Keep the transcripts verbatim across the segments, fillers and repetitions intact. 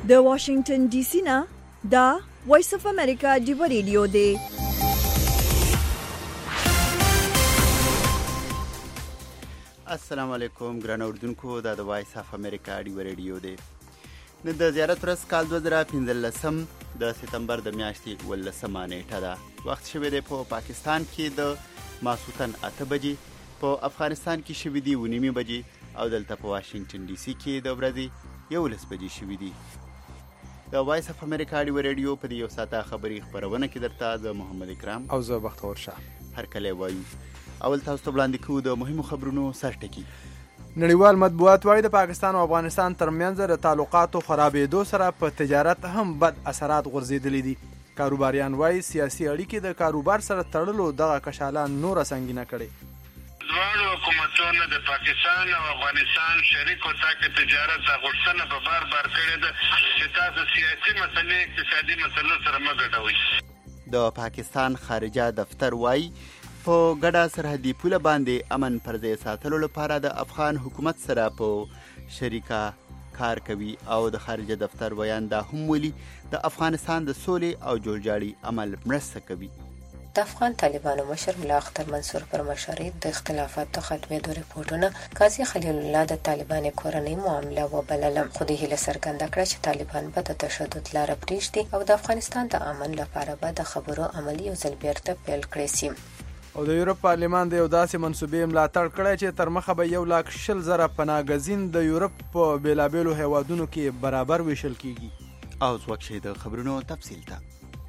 د واشنگټن ډي سي نه دا وایس اف امریکا ډیو ریډیو دی. السلام علیکم ګران اوردونکو، دا د وایس اف امریکا ډیو ریډیو دی. نن د زیارت ورځ کال دوه زره پنځلسم د سپتمبر د میاشتې اوولسمه نیټه ده. وخت شوی دی په پاکستان کې د ماسوتن اته بجې، په افغانستان کې شوي دي اوه نیمې بجې او دلته په واشنګټن ډي سي کې د ورځې یولس بجې شوي دي. د وایس اف امریکا ډیو ریډیو په دې یو ساعته خبري خپرونه کې درته د محمد اکرام او زه بختور شاه هرکلی وایو. اول تاسو ته وړاندې کوو د مهمو خبرونو سرټکي. نړیوال مطبوعات وایي د پاکستان او افغانستان ترمنځ د تعلقاتو خرابېدو سره په تجارت هم بد اثرات غورځېدلي دي. کاروباریان وایي سیاسي اړیکې د کاروبار سره تړلو دغه کشالان نوره سنګینه کړي. دواړو حکومتونو د پاکستان او افغانستان شریکو تاکه تجارت غوښتنه په بار بار کړې ده چې تاسو سیاسي مسلې اقتصادي مسلو سره مه ګډوئ. د پاکستان خارجه دفتر وایي په ګډه سرحدي پوله باندې امن پر ځای ساتلو لپاره د افغان حکومت سره په شریکه کار کوي او د خارجه دفتر ویان دا هم ویلي د افغانستان د سولې او جوړجاړي عمل مرسته کوي. د افغان طالبانو مشر ملا اختر منصور پر مشرۍ د اختلافاتو ختمېدو رپورټونه قاضي خلیل الله د طالبان کورنۍ معامله وبلله، خو د هیله څرګنده کړه چې طالبان به د تشدد لاره پرېږدي او د افغانستان د امن لپاره به د خبرو عمل یو ځل بیرته پیل کړی سي. او د یورپ پارلمان د یو داسې منصوبې ملاتړ کړی چې تر مخه به یو لاک شل زره پناهګزین د یورپ په بېلابېلو هیوادونو کې برابر ویشل کیږي. او ځواک شي د خبرونو تفصیل ته.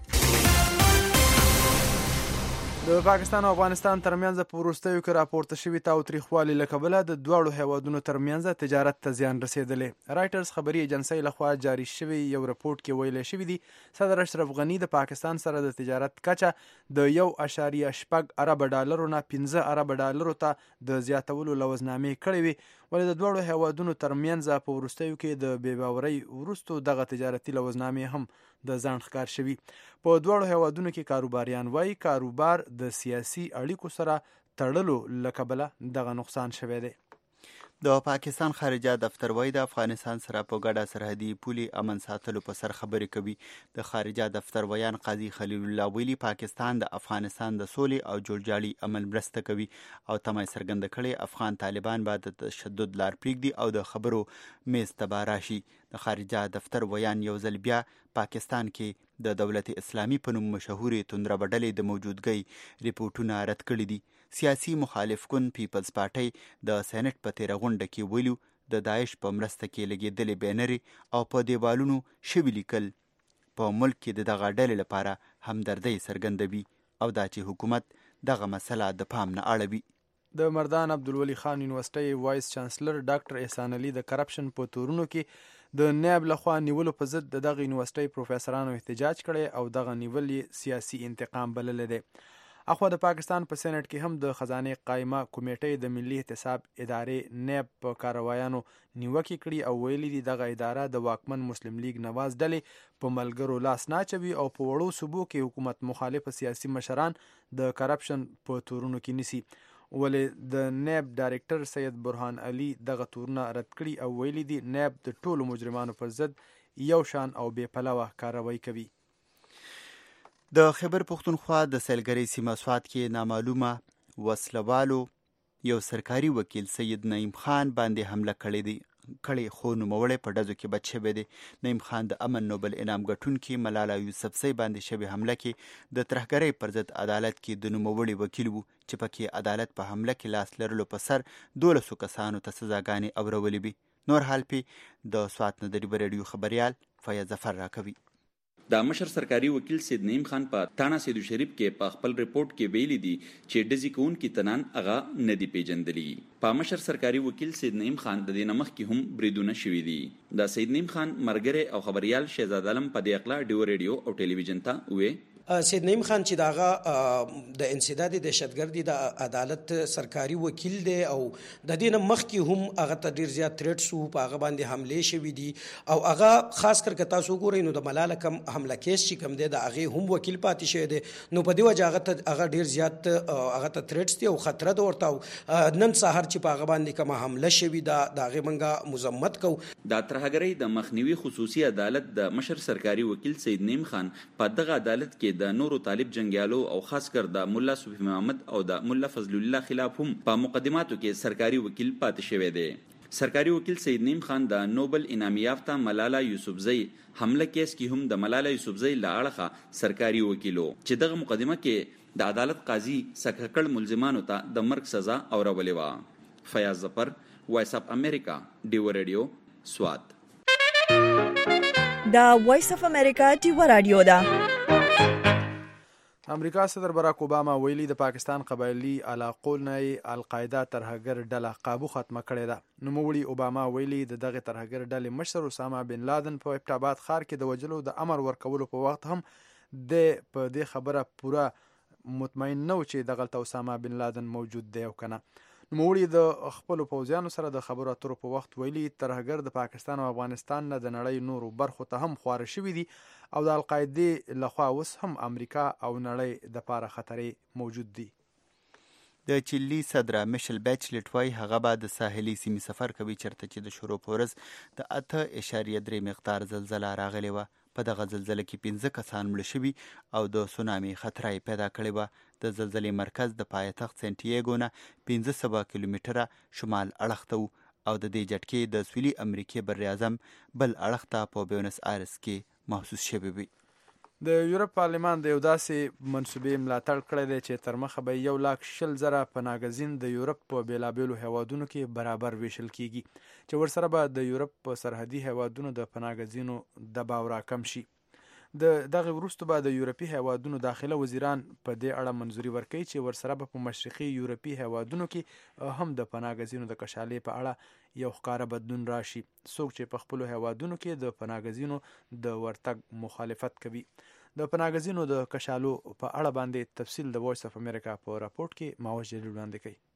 د پاکستان او افغانستان ترمنځ په وروستیو کې راپورته شوي تاوتریخوالي له کبله د دواړو هیوادونو ترمنځ تجارت ته زیان رسېدلی. رایټرز خبري ایجنسۍ لخوا جاري شوي یو رپورټ کې ویلی شوي دي صدر اشرف غني د پاکستان سره د تجارت کچه د یو اشاریه شپږ ارب ډالرو نه پنځه ارب ډالرو ته د زیاتولو لوزنامې کړې وي، ولې د دواړو هیوادونو ترمنځ په وروستیو کې د بې باورۍ وروستو دغه تجارتي لوزنامې هم د ځان ښکار شوي. په دواړو هیوادونو کې کاروباریان وایي کاروبار د سیاسي اړیکو سره تړلو له کبله دغه نقصان شوی دی. د پاکستان خارجه دفتر وایي د افغانستان سره په ګډه سرحدي پولې امن ساتلو په سر خبرې کوي. د خارجه دفتر ویان قاضي خلیل الله ویلي پاکستان د افغانستان د سولې او جوړجاړي عمل مرسته کوي او تمه یې څرګنده کړې افغان طالبان به د تشدد لار پرېږدي او د خبرو میز ته به راشي. د خارجه دفتر ویان یو ځل بیا پاکستان کې د دولت اسلامي په نوم مشهورې توندره ډلې د موجودګۍ ریپورټونه رد کړي دي. سیاسي مخالف کن پیپلز پارټۍ د سینټ په تیره غونډه کې ویلو د داعش په مرسته کې لګېدلې بینرې او په دیوالونو شوي لیکل په ملک کې د دغه ډلې لپاره همدردۍ څرګندوي او دا چې حکومت دغه مسله د پام نه اړوي. د مردان عبدالولي خان یونیورسټۍ وایس چانسلر ډاکټر احسان علي د کرپشن په تورونو کې د نیب لخوا نیولو په ضد د دغه یونیورسټۍ پروفیسرانو احتجاج کړی او دغه نیول یې سیاسي انتقام بللی دی. اخوا د پاکستان په سینټ کې هم د خزانې قایمه کمیټې د ملي احتساب ادارې نیب په کاروایانو نیوکې کړي او ویلي دي دغه اداره د واکمن مسلم لیگ نواز ډلې په ملګرو لاس ناچوي او په وړو صوبو کې حکومت مخالف سیاسي مشران د کرپشن په تورونو کې نیسي، ولې د نیب ډایرکټر سید برهان علي دغه تورونه رد کړي او ویلي دي نیب د ټولو مجرمانو پر ضد یو شان او بې پلوه کاروایی کوي. د خیبر پښتونخوا د سیلګرۍ سیمه سوات کې نامعلومه وسلوالو یو سرکاري وکیل سید نعیم خان باندې حمله کړې دی کړې خو نوموړی په ډزو کې بچ شوی دی. نعیم خان د امن نوبل انعام ګټونکي ملاله یوسفزۍ باندې شوې حمله کې د ترهګرۍ پر ضد عدالت کې د نوموړي وکیل و چې پکې عدالت په حمله کې لاس لرلو په سر دولسو کسانو ته سزاګانې اورولې وي. نور حال پې د سوات نه د ډیو ریډیو خبریال فیاض ظفر راکوي. د مشر سرکاري وکیل سید نعیم خان په تانا سیدو شریف کې په خپل ریپورت کې ویلي دي چې ډزې کوونکي تنان هغه نه دي پیژندلي. په مشر سرکاري وکیل سید نعیم خان د دې نه مخکې هم بریدونه شوي دي. د سید نعیم خان ملګری او خبریال شهزاد عالم په دې اقلا ډیو ریډیو او ټلویزیون ته وویل سید نعیم خان چې داغه د انسداد دهشتګردي د عدالت سرکاري وکیل دی او د دې نه مخکې هم هغه ته ډیر زیات تھریټس وو، په هغه باندې حملې شوي دي او هغه خاص کر که تاسو وګورئ نو د ملاله کم حمله کیس چې کم دی د هغې هم وکیل پاتې شوی دی، نو په دې وجه هغه ته هغه ډیر زیات هغه ته تھریټس دي او خطره ده ورته. نن سهار چې په هغه باندې کومه حمله شوې ده د هغې موږ مذمت کوو. د ترهګرۍ د مخنیوي خصوصي عدالت د مشر سرکاري وکیل سید نعیم خان په دغه عدالت کې د نورو طالب جنګیالو او خاص کر د مولا صوفي محمد او د مولا فضل الله خلاف هم په مقدماتو کې سرکاري وکیل پاتې شوی دی. سرکاري وکیل سید نعیم خان د نوبل انعام یافته ملاله یوسفزۍ حمله کیس کې هم د ملاله یوسفزۍ له اړخه سرکاري وکیلو چې دغه مقدمه کې د عدالت قاضي سکهکړ ملزمانو ته د مرګ سزا اورولې وه. فیاض ظفر، وایس اف امریکا، ډیو ریډیو، سوات. دا وایس اف امریکا ډیو رادیو ده. امریکا صدر براک اوباما ویلي د پاکستان قبایلی علاقو نه القاعده ترهګر ډله قابو ختمه کړې ده. نوموړي اوباما ویلي د دغه ترهګر ډلې مشر اسامه بن لادن په ایبټ آباد ښار کې د وجلو د امر ورکولو په وخت هم د په دې خبره پوره مطمئن نه و چې دغلته اسامه بن لادن موجود دی او کنه. نوموړي د خپلو پوځیانو سره د خبرو اترو په وخت ویلي ترهګر د پاکستان او افغانستان نه د نړۍ نورو برخو ته هم خواره شوي دي او د القاعدې لخوا اوس هم امریکا او نړۍ د پاره خطرې موجود دي. د چیلي صدر میشل بیچلټ وایي هغه به د ساحلي سیمې سفر کوي چېرته چې د شروع په ورځ د اته اعشاریه درې مقدار زلزله راغلې وه. په دغه زلزله کې پنځه کسان مړه شوي او د سونامي خطره یې پیدا کړې وه. د زلزلې مرکز د پایتخت سنټیاګو نه پنځه سوه کیلومتره شمال اړخ ته و او د دې جټکې د سویلي امریکې بر اعظم بل اړخ ته په بیونس آیرس کې محسوس شوی وي. د یورپ پارلمان د یو داسې منصوبې ملاتړ کړی دی چې تر مخه به یو لاک شل زره پناهګزین د یورپ په بېلابېلو هیوادونو کې برابر ویشل کیږي چې ورسره به د یورپ په سرحدي هیوادونو د پناهګزینو دباو راکم شي. د دغه وروسته به د یورپي هیوادونو داخله وزیران په دې اړه منظوري ورکوي چې ورسره به په مشرقي یورپي هیوادونو کې هم د پناهګزینو د کشالې په اړه یو ښکاره بدلون راشي. څوک چې په خپلو هیوادونو کې د پناهګزینو د ورتګ مخالفت کوي. د پناهګزینو د کشالو په اړه باندې تفصیل د وایس اف امریکا په راپورټ کې ماوش جلیل وړاندې کوي.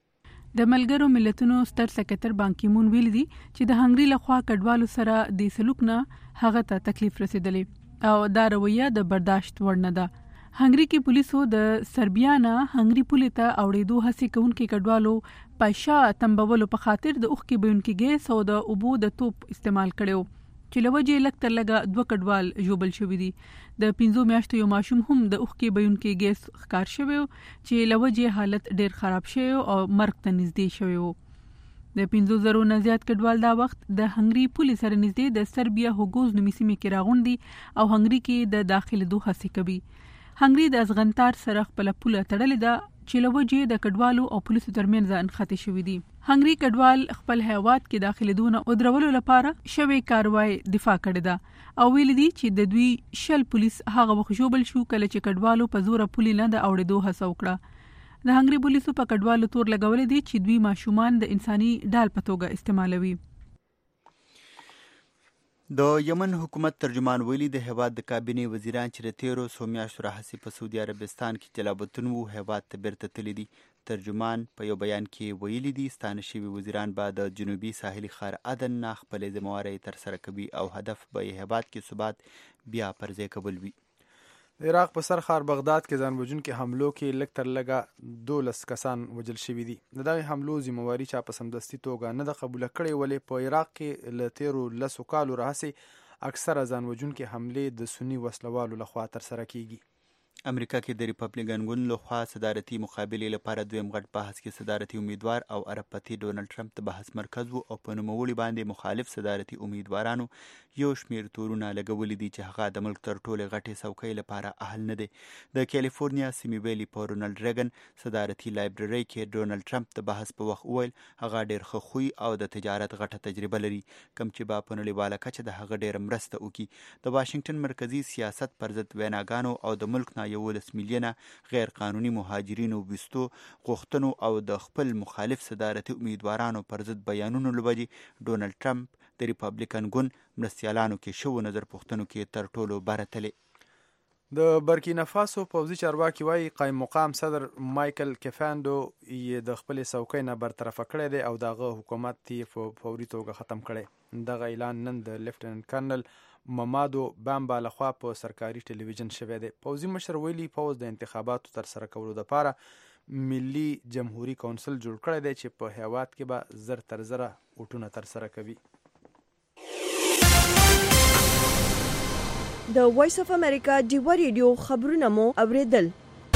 د ملګرو ملتونو ستر سکرټر بان کی مون ویل دي چې د هنګري لخوا کډوالو سره د سلوک نه هغه ته تکلیف رسیدلی او دا رویه د برداشت وړ نه ده. هنګري کې پولیسو د سربیا نه هنګري پولې ته اوړېدو هڅې کوونکي کډوالو په شا تنبولو په خاطر د اوښکې بهونکي ګیس او د اوبو د توپ استعمال کړی چې له وجې لږ تر لږه دوه کډوال ژوبل شوي دي. د پنځو میاشتو یو ماشوم هم د اوښکې بهونکي ګیس ښکار شوی چې له وجې حالت ډېر خراب شوی او مرګ ته نږدې شوی و. د پنځو زرو نه زیات کډوال دا وخت د هنګري پولې سره نږدې د سربیا هوګوز نومي سیمې کې راغونډي او هنګري کې د داخلېدو هڅې کوي. هنګري د افغانستان سره خپله پوله تړلې ده چې له وجې د کډوالو او پولیسو ترمنځ انخته شوي دي. هنګري کډوال خپل هیواد کې داخلېدو نه ودرولو لپاره شوې کاروای دفاع کړې ده او ویلي دي چې د دوی شل پولیس هغه وخت ژوبل شو کله چې کډوالو په زوره پولې نه د اوړېدو هڅه وکړه. د هنګري پولیسو په کډوالو تور لګولې دي چې دوی ماشومان د انساني ډال په توګه استعمالوي. د یمن حکومت ترجمان ویلي د هیواد د کابینې وزیران چې د تیرو څو میاشتو راهیسې په سعودي عربستان کې جلابتون وو هیواد ته بیرته تللي دي. ترجمان په یو بیان کې ویلي دي ستانه شوي وزیران به د جنوبي ساحلي ښار عدن نه خپلې ذمهوارۍ ترسره کوي او هدف به یې هیواد کې ثبات بیا پر ځای کول وي. د عراق په سر ښار بغداد کې ځان وژونکي حملو کې لږ تر لږه دولس کسان وژل شوي دي. د دغې حملو ذمهواري چا په سمدستي توګه نه ده قبوله کړې ولې په عراق کې له تیرو لسو کالو راهیسې اکثره ځان وژونکي حملې د سني وسلوالو لخوا ترسره کیږي. امریکا کې د ریپبلیکن ګوند لخوا صدارتي مقابلې لپاره دویم غټ بحث کې صدارتي امیدوار او عرب پتی ډونالډ ټرمپ د بحث مرکز وو او په نوموړي باندې مخالف صدارتي امیدوارانو یو شمیر تورونه لګولي دي چې هغه د ملک تر ټولې غټې څوکۍ لپاره اهل نه دی. د کالیفورنیا سیمې ویلي په رونالډ ریګن صدارتي لایبرري کې ډونالډ ټرمپ د بحث په وخت وویل هغه ډیر ښه خوی او د تجارت غټه تجربه لري کوم چې به په نړیواله کچه د هغه ډیره مرسته وکړي. د واشنګټن مرکزي سیاست پر ضد ویناګانو او د ملک نه یولس میلیونه غیر قانوني مهاجرینو وستو غوښتنو او د خپل مخالف صدارتي امیدوارانو پر ضد بیانونو لوبدي ډونالډ ټرمپ د ریپبلیکن ګوند مرستیالانو کې شو نظر پوښتنو کې تر ټولو برتلې. د برکینافاسو پوځي چارواکي وایي قایم مقام صدر مایکل کیفاندو یې د خپلې څوکۍ نه برطرفه کړی دی او دغه حکومت یې په فوري توګه ختم کړی. دغه اعلان نن د لیفټننټ کرنل ممادو بامبا لخوا په سرکاري ټلویزیون شوی دی. پوځي مشر ویلي پوځ د انتخاباتو ترسره کولو لپاره ملي جمهوریت کونسل جوړ کړی دی چې په هیواد کې به زر تر زره ووټونه ترسره کوي. د وایس اف امریکا ډیوا ریډیو خبرونه مو اوریدل.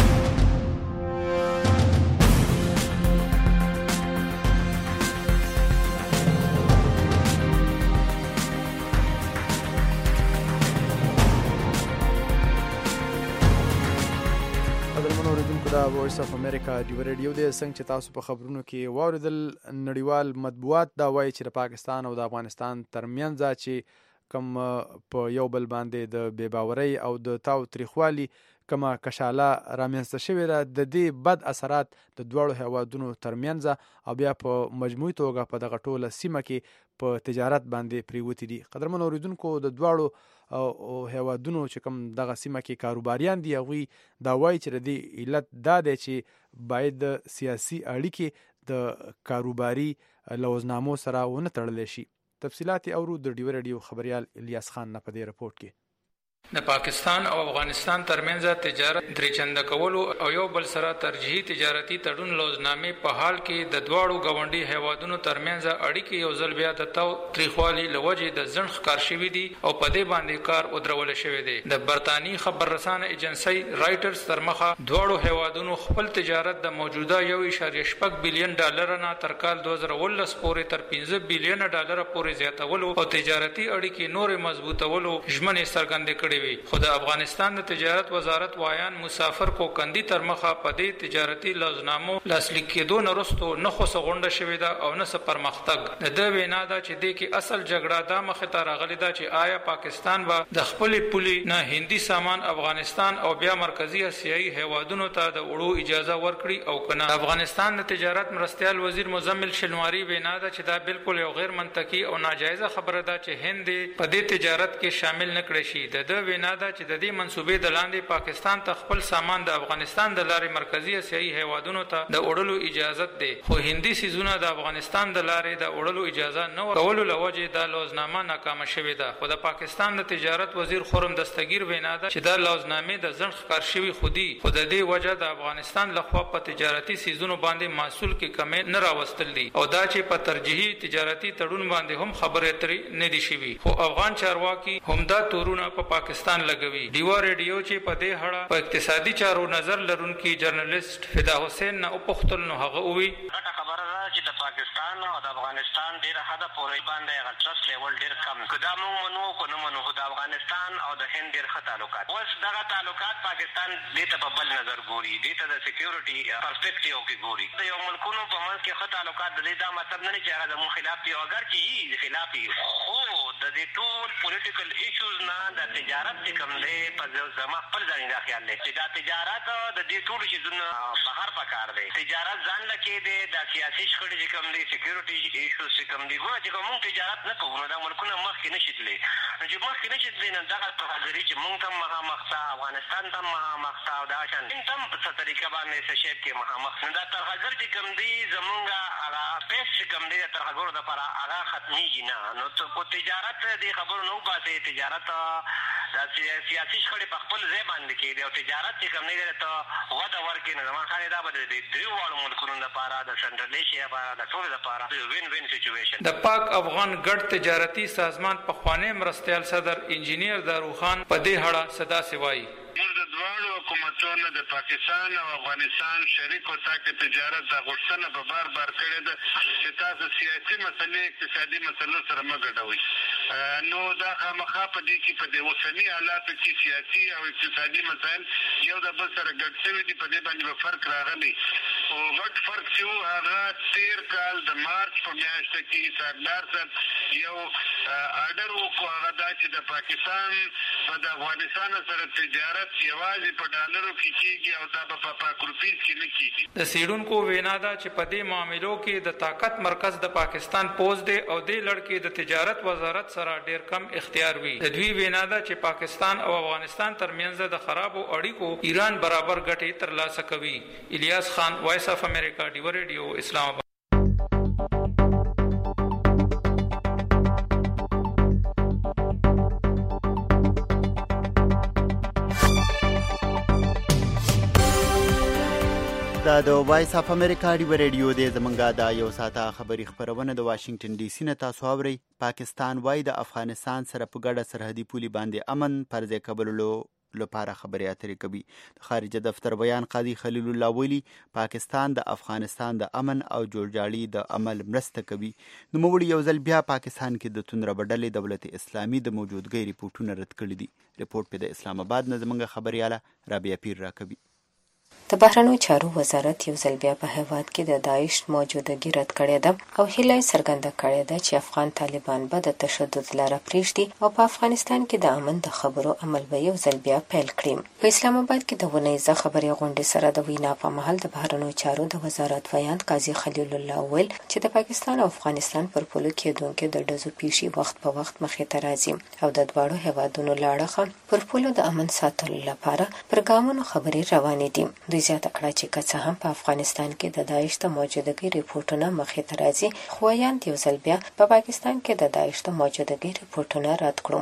دا وایس اف امریکا ډیوا ریډیو دی. څنګه چې تاسو په خبرونو کې واوریدل، نړیوال مطبوعات دا وایي چې د پاکستان او د افغانستان ترمنځ چې کوم په یو بل باندې د بې باورۍ او د تاو تریخوالي کومه کشاله رامنځته شوې ده، د دې بد اثرات د دواړو هیوادونو ترمنځ او بیا په مجموعي توګه په دغه ټوله سیمه کې په تجارت باندې پریوتي دي. قدرمن اوریدونکو، د دواړو او هیوادونو چې کوم دغه سیمه کې کاروباریان دي هغوی دا وایي چې د دې علت دا دی چې باید د سیاسي اړیکې د کاروباري لوزنامو سره ونه تړلی شي. تفصیلات یې اورو د ډیوا ریډیو خبریال الیاس خان نه په دې رپورټ کې. د پاکستان او افغانستان ترمنځ تجارت درې چنده کولو او یو بل سره ترجیحي تجارتي تړون لوزنامې په حال کې د دواړو ګاونډي هیوادونو ترمنځ اړیکې یو ځل بیا د تاو تریخوالي لوجې د ځنډ ښکار شوي دي او په دې باندې کار ودرول شوی دی. د برتانی خبر رسانه ایجنسی رائټرز تر مخه دواړو هیوادونو خپل تجارت د موجوده یو اعشاریه شپږ بلین ډالر نه تر کال دوه زره اوولس پورې تر پنځه بلین ډالر پورې زیاتولو او تجارتي اړیکې نورې مضبوطولو ژمنې څرګندې کړې وي. خو د افغانستان د تجارت وزارت وایان مسافر کو کندي تر مخه په دې تجارتي لوزنامو لاسلیک کېدو نه وروسته نه خو څه غونډه شوې ده او نه څه پرمختګ. د ده وینا ده چې دې کې اصل جګړه دا مخې ته راغلې ده چې آیا پاکستان به د خپلې پولې نه هندي سامان افغانستان او بیا مرکزي اسیایي هیوادونو ته د وړو اجازه ورکړي او که نه. افغانستان د تجارت مرستیال وزیر مزمل شنواري وینا ده چې دا بالکل یو غیر منطقي او ناجایزه خبره ده چې هند په دې تجارت کې شامل نه کړی شي. د ده وینا ده چې د دې منصوبې د لاندې پاکستان ته خپل سامان د افغانستان د لارې مرکزي اسیایي هیوادونو ته د وړلو اجازه دی، خو هندي سیزونه د افغانستان د لارې د وړلو اجازه نه ورکولو له وجې دا لوزنامه ناکامه شوې ده. خو د پاکستان د تجارت وزیر خرم دستگیر وینا ده چې دا لوزنامې د ځنډ ښکار شوي خو دي، خو د دې وجه د افغانستان لخوا په تجارتي سیزونو باندې محصول کې کمې نه راوستل دي او دا چې په ترجیحي تجارتي تړون باندې هم خبرې اترې نه دي شوي. خو افغان چارواکي همدا تورونه په پاکستان لګوي. ډیوا ریډیو چې په دې اړه په اقتصادي چارو نظر لرونکي جرنالست فدا حسین نه وپوښتل نو هغه وویل غټه خبره ده چې د پاکستان او د افغانستان ډېره حده پورې باندې هغه ټرست لیول ډېر کم. که دا موږ منو که نه منو، خو د افغانستان او د هند ډېر ښه تعلقات. اوس دغه تعلقات پاکستان دې ته په بل نظر ګوري، دې ته د سیکیورټي پرسپیکټیو کې ګوري. د یو ملکونو په منځ کې ښه تعلقات د دې دا مطلب نه دی چې هغه زموږ خلاف دي، اگر چې یي خلاف وي، خو د دې ټول پولیټیکل ایشوز نه د تجارت چې کوم دی په زما خپل ځان دا خیال دی چې دا تجارت د دې ټولو چیزونو بهر پکار دی. تجارت ځان لکې دی، دا سیاسي شخړې چې کوم دی، سیکیورټي ایشوز چې کوم دی، ګوره چې کوم موږ تجارت نه کوو نو دا ملکونه مخکې نه شي تللی. نو چې مخکې نه شي تللی نو دغه ترهګري چې موږ ته مخامخ ته، افغانستان ته مخامخ ته او دا شان هند ته په څه طریقه باندې څه شی کې مخامخ، نو دا ترهګر چې کوم دی زمونږ هغه پیس چې کوم دی د ترهګرو دپاره هغه ختمېږي نه. نو په تجارت دې خبرو نه وباسې، تجارت دا سیاسي شخړې په خپل ځای باندې کېدي او تجارت چې کوم دی ته وده ورکړي. نو زما خیال دا به د دریو واړو ملکونو لپاره، د سنټرل ایشیا لپاره، د ټولو لپاره وین وین سچویشن. د پاک افغان ګډ تجارتي سازمان پخوانی مرستیال صدر انجینیر داروخان په دې اړه څه داسې وایي. موږ د دواړو حکومتونو د پاکستان او افغانستان شریکو ته تجارت د غوښتنه په بار بار کړې ده چې تاسو سیاسي مسلې اقتصادي مسلو سره مه ګډوئ. نو دا خامخا په دې کې په دې اوسني حالاتو کې سیاسي او اقتصادي مسایل یو د بل سره ګډ شوي دي، په دې باندې به فرق راغلی. خو غټ فرق چې و هغه تېر کال د مارچ په میاشته کې سردار صاحب یو آرډر وکړو، هغه دا چې د پاکستان په د افغانستان سره تجارت یوازې په ډالرو کې کیږي او دا په پاک روپیز کې نه کیږي. د سیډونکو وینا ده چې په دې معاملو کې د طاقت مرکز د پاکستان پوز دی او دې لړ کې د تجارت وزارت سره ډیر کم اختیار وي. د دوی وینا ده چې پاکستان او افغانستان ترمنځ د خرابو اړیکو ایران برابر ګټې ترلاسه کوي. الیاس خان، وایس اف امریکا، ډیو ریډیو، اسلام آباد. دا د وایس اف امریکا ډیو ریډیو دی. زمونږه دا یو ساعته خبري خبرونه د واشنگټن ډي سي نه تاسو اورئ. پاکستان وايي د افغانستان سره په ګډه سرحدي پولي باندې امن پر ځای کولو لپاره خبرې اترې کوي. د خارجه دفتر بیان قاضي خلیل الله ویلي پاکستان د افغانستان د امن او جوړجاړي د عمل مرسته کوي. نوموړي یو ځل بیا پاکستان کې د توندره بدلې دولت اسلامي د موجودګۍ ریپورټونه رد کړي دي. ریپورټ په د اسلام آباد نه زمونږ خبرياله رابعه پیر راکوي. د بهرنیو چارو وزارت یو ځل بیا په هیواد کې د داعش موجودګي رد کړې ده او هیله څرګنده کړې ده چې افغان طالبان به د تشدد لاره پرېږدي او په افغانستان کې د امن د خبرو عمل به یو ځل بیا پیل کړي. په اسلام آباد کې د ونیزه خبري غونډې سره د وینا په مهال د بهرنیو چارو د وزارت ویاند قاضي خلیل الله ویل چې د پاکستان او افغانستان پر پولو کېدونکو د ډزو پیښې وخت په وخت مخې ته راځي او د دواړو هیوادونو لاړه پر پولو د امن ساتلو لپاره پروګرامونو خبرې روانې دي. زیاته کړه چې که څه هم په افغانستان کې د داعش د موجودګۍ ریپورټونه مخې ته راځي خو ویاند یو ځل بیا په پاکستان کې د داعش د موجودګۍ ریپورټونه رد کړو.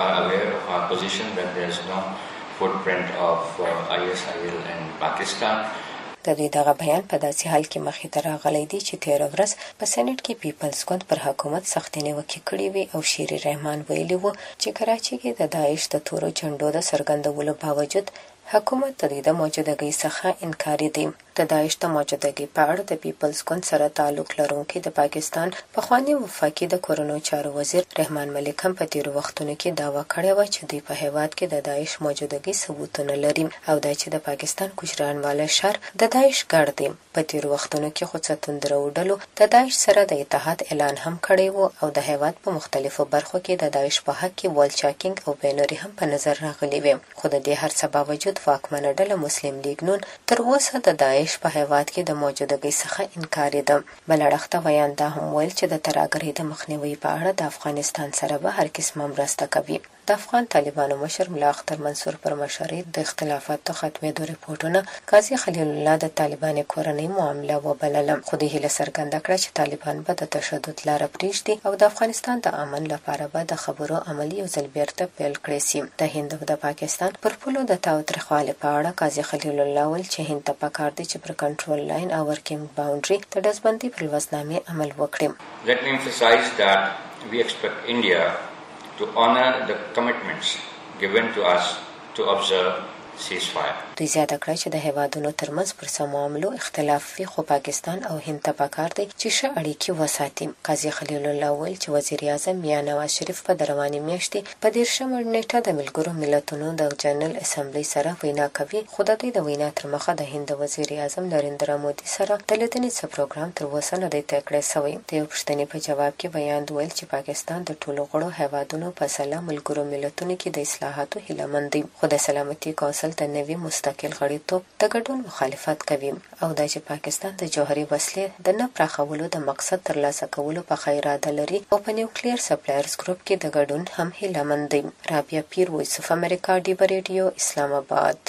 د دوی دغه بیان په داسې حال کې مخې ته راغلی دی چې تېره ورځ په سېنټ کې پیپلز ګوند پر حکومت سختې نیوکې کړې وې او شیر رحمان ویلي و چې کراچي کې د داعش د تورو جنډو د څرګندولو باوجود حکومت د دې د موجودګۍ څخه انکار دی. د داعش د موجودګۍ په اړه د پیپلز ګوند سره تعلق لرونکي د پاکستان پخوانی وفاقي د کورونو چارو وزیر رحمان ملک هم په تیرو وختونو کې دعوا کړې و چې دوی په هیواد کې د داعش موجودګۍ ثبوتونه لري او دا چې د پاکستان کوچرانواله شهر د داعش ګډ دی. په تیرو وختونو کې خو څه توندره وډلو د داعش سره د اتحاد اعلان هم کړی و او د هیواد په مختلفو برخو کې د داعش په حق کې وال چاکینګ او بینوري هم په نظر راغلي وي. خو د دې هر څه باوجود واکمنه ډله مسلم لیگ نون تر اوسه د داعش په هیواد کې د موجودګۍ څخه انکار ده. بل اړخ ته ویاند دا هم ویل چې د ترهګرۍ د مخنیوي په اړه د افغانستان سره به هر قسمه مرسته کوي. د افغان طالبانو مشر ملا اختر منصور پر مشرۍ د اختلافاتو ختمېدو ریپورټونه قاضي خلیل الله د طالبان کورنۍ معامله وبلله خو د هیله څرګنده کړه چې طالبان به د تشدد لاره پرېږدي او د افغانستان د امن لپاره به د خبرو عملي یو ځل بیرته پیل کړی سي. د هند او د پاکستان پر پولو د تاوتریخوالي په اړه قاضي خلیل الله ویل چې هند ته پکار دی چې پر کنټرول لاین او ورکینګ باونډري د ډزبندۍ پر لوظنامې عمل وکړي. Let me emphasize that we expect India to honor the commitments given to us to observe ceasefire. دوی زیاته کړه چې د هیوادونو ترمنځ پر څه معاملو اختلاف وي خو پاکستان او هند ته پکار دی چې ښه اړیکې وساتي. قاضي خلیل الله ویل چې وزیر اعظم میاں نواز شریف په روانې میاشتې په دېرشمه نیټه د ملګرو ملتونو د جنرال اسمبلی سره وینا کوي خو د دوی د وینا تر مخه د هند وزیر اعظم نریندرا مودي سره د لیدنې څه پروګرام تر اوسه نه دی طی کړی سوی. د یو پوښتنې په جواب کې ویاند ویل چې پاکستان د ټولو غړو هیوادونو په سلا ملګرو ملتونو کې د اصلاحاتو هیله مند دی خو د سلامتي کونسل د نوي مستقل غړیتوب د ګډون مخالفت کوي او دا چې پاکستان د جوهري وسلې د نه پراخولو د مقصد ترلاسه کولو په ښه اراده لري او په نیوکلیر سپلایرز ګروپ کې د ګډون هم هیله مند دی. رابعه پیر، وایس اف امریکا، ډیو ریډیو، اسلام آباد.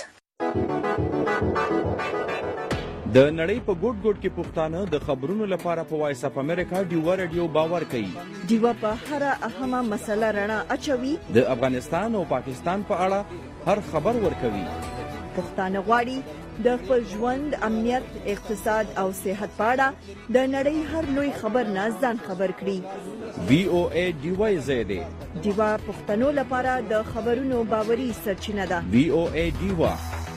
د نړۍ په ګوټ ګوټ کې پښتانه د خبرونو لپاره په وایس اف امریکا ډیو ریډیو باور کوي. ډیو په هر اهمه مسله رڼا اچوي. د افغانستان او پاکستان په اړه هر خبر ورکوي. پښتانه غواړي د خپل ژوند، امنیت، اقتصاد او صحت په اړه د نړۍ هر لوی خبر نه ځان خبر کړي. وی او ای ډیو زیډ ډیو پښتنو لپاره د خبرونو باوري سرچینه ده. وی او ای ډیو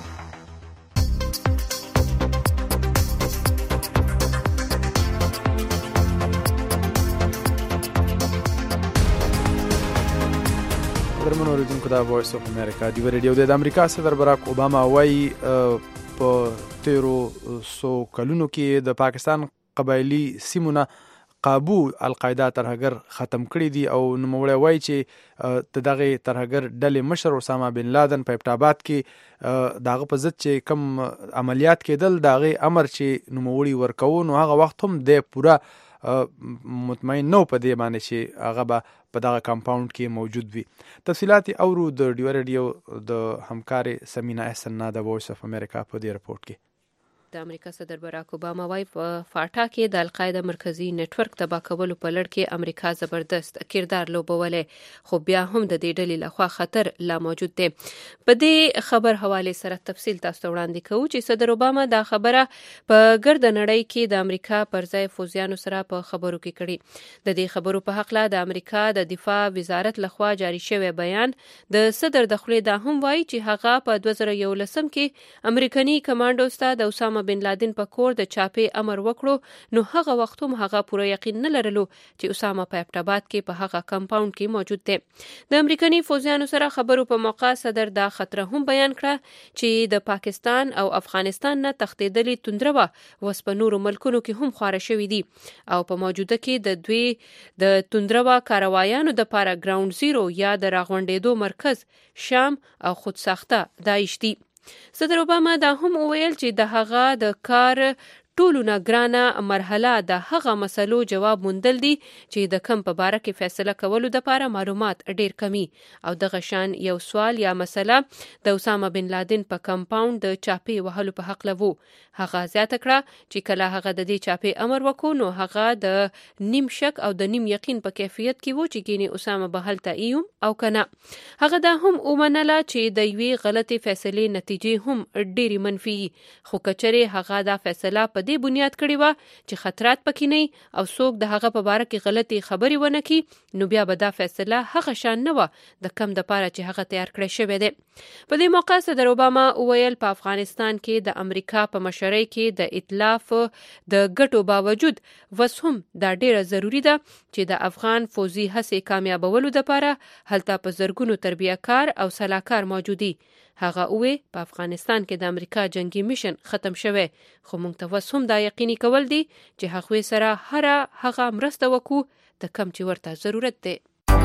درمنو اوریدونکو د وایس اف امریکا ډیو ریډیو د امریکا صدر براک اوباما وايي په تیرو سو کلونو کې د پاکستان قبایلی سیمونه قابو القاعده ترهګر ختم کړی دی او نوموړی وایي چې د دغه ترهګر ډلې مشر اسامه بن لادن په ابټاباد کې دغه په ضد چې کم عملیات کېدل دغه امر چې نوموړی ورکو نو هغه وخت هم د پوره مطمئن نو په دې باندې چې هغه به په دغه کمپاوند کې موجود وي. تفصیلات اورو د ډیو ریډیو د همکار سمینا احسن نه د وایس اف امریکا په دې رپورت کې. د امریکا صدر باراک اوباما وايي په فاټا کې د القاعده مرکزی نت ورک تباه کولو په لړ کې امریکا زبردست کردار لوبولې خو بیا هم د دې ډلې لخوا خطر لا موجود دی. په دې خبر حواله سره تفصیل تاسو ته وړاندې کوو چې صدر اوباما دا خبره په ګرد نړۍ کې د امریکا پر ځای فوزیانو سره په خبرو کې کړي. د دې خبرو په حق لا د امریکا د دفاع وزارت لخوا جاری شوی بیان د صدر د خولې دا هم وایي چې هغه په دوه زره یولسم کې امریکایي کمانډو استاد اسامه بن لادن په کور د چاپې امر وکړو نو هغه وخت هم هغه پوره یقین نه لرلو چې اسامه په ابټاباد کې په هغه کمپاوند کې موجود دی. د امریکایي فوجیانو سره خبرو په موقع صدر دا خطر هم بیان کړه چې د پاکستان او افغانستان نه تښتېدلې توندره وس په نورو ملکونو کې هم خواره شوې دي او په موجوده کې د دوی د توندره کاروایانو د پاره ګراوند زیرو یا د راغونډېدو مرکز شام او خود ساخته داعش دي. صدر اوباما دا هم وویل چې د هغه د کار ټولو نه ګرانه مرحله د هغه مسلو جواب موندل دي چې د کم په باره کې فیصله کولو د پاره معلومات ډیر کمی او دغه شان یو سوال یا مسله د اسامه بن لادن په کمپاوند د چاپې وهلو په حق لوو. هغه زیاته کړه چې کله هغه د دې چاپې امر وکړو نو هغه د نیم شک او د نیم یقین په کیفیت کې وو چې ګینه اسامه به هلته ایوم او کنه. هغه دا هم ومنله چې د یوې غلطي فیصلې نتیجې هم ډېری منفي خو کچره هغه دا فیصله په دې بنیاد کړی و چې خطرات پکې نه او څوک د هغه په باره کې غلطي خبري ونه کی نو بیا به دا فیصله هغه شان نه و د کم د پاره چې هغه تیار کړی شوی دی. په دې موقع صدر اوباما وویل په افغانستان کې د امریکا په مشرۍ کې د ائتلاف د ګټو باوجود وس هم دا ډیره ضروری ده چې د افغان فوزي هڅې کامیابولو لپاره هلته په زرګونو تربیه‌کار او سلاکار موجودي. هغه وې په افغانستان کې د امریکا جنگي میشن ختم شوه خو موږ ته وس هم دا یقیني کول دي چې هغه سره هر هغه مرسته وکړو د کم چې ورته ضرورت دی.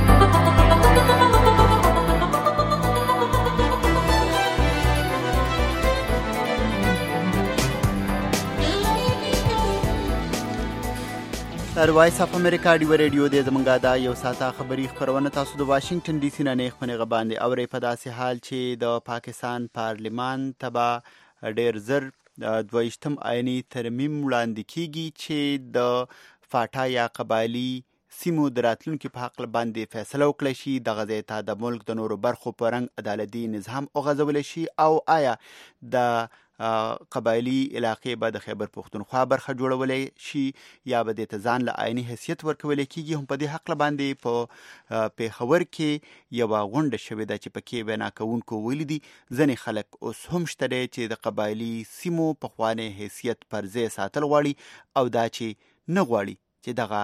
در وایس اف امریکا ډیو ریډیو د زمونږه دا یو ساته خبری خبرونه تاسو د واشنگټن ډي سي نه نه خبرې غباندې اورې په داسې حال چې د پاکستان پارلمان تبا ډیر زر د دویشتم آئینی ترمیم وړاندې کیږي چې د فاټا یا قبایلی سیمو د راتلونکي په حق باندې فیصله وکړي شي د غزې ته د ملک د نورو برخو په رنګ عدالتي نظام وغځول شي او آیا د قبایلی علاقې به د خیبر پختونخوا برخه جوړولې شي یا به د ځان له آئینی حیثیت ورکول کېږي. هم په دې حق باندې په پیښور کې یو غونډه شوې ده چې پکې وینا کوونکو ویلي دي ځینې خلک اوس هم شته چې د قبایلی سیمو پخوانی حیثیت پر ځای ساتل غواړي او دا چې نه غواړي چې دغه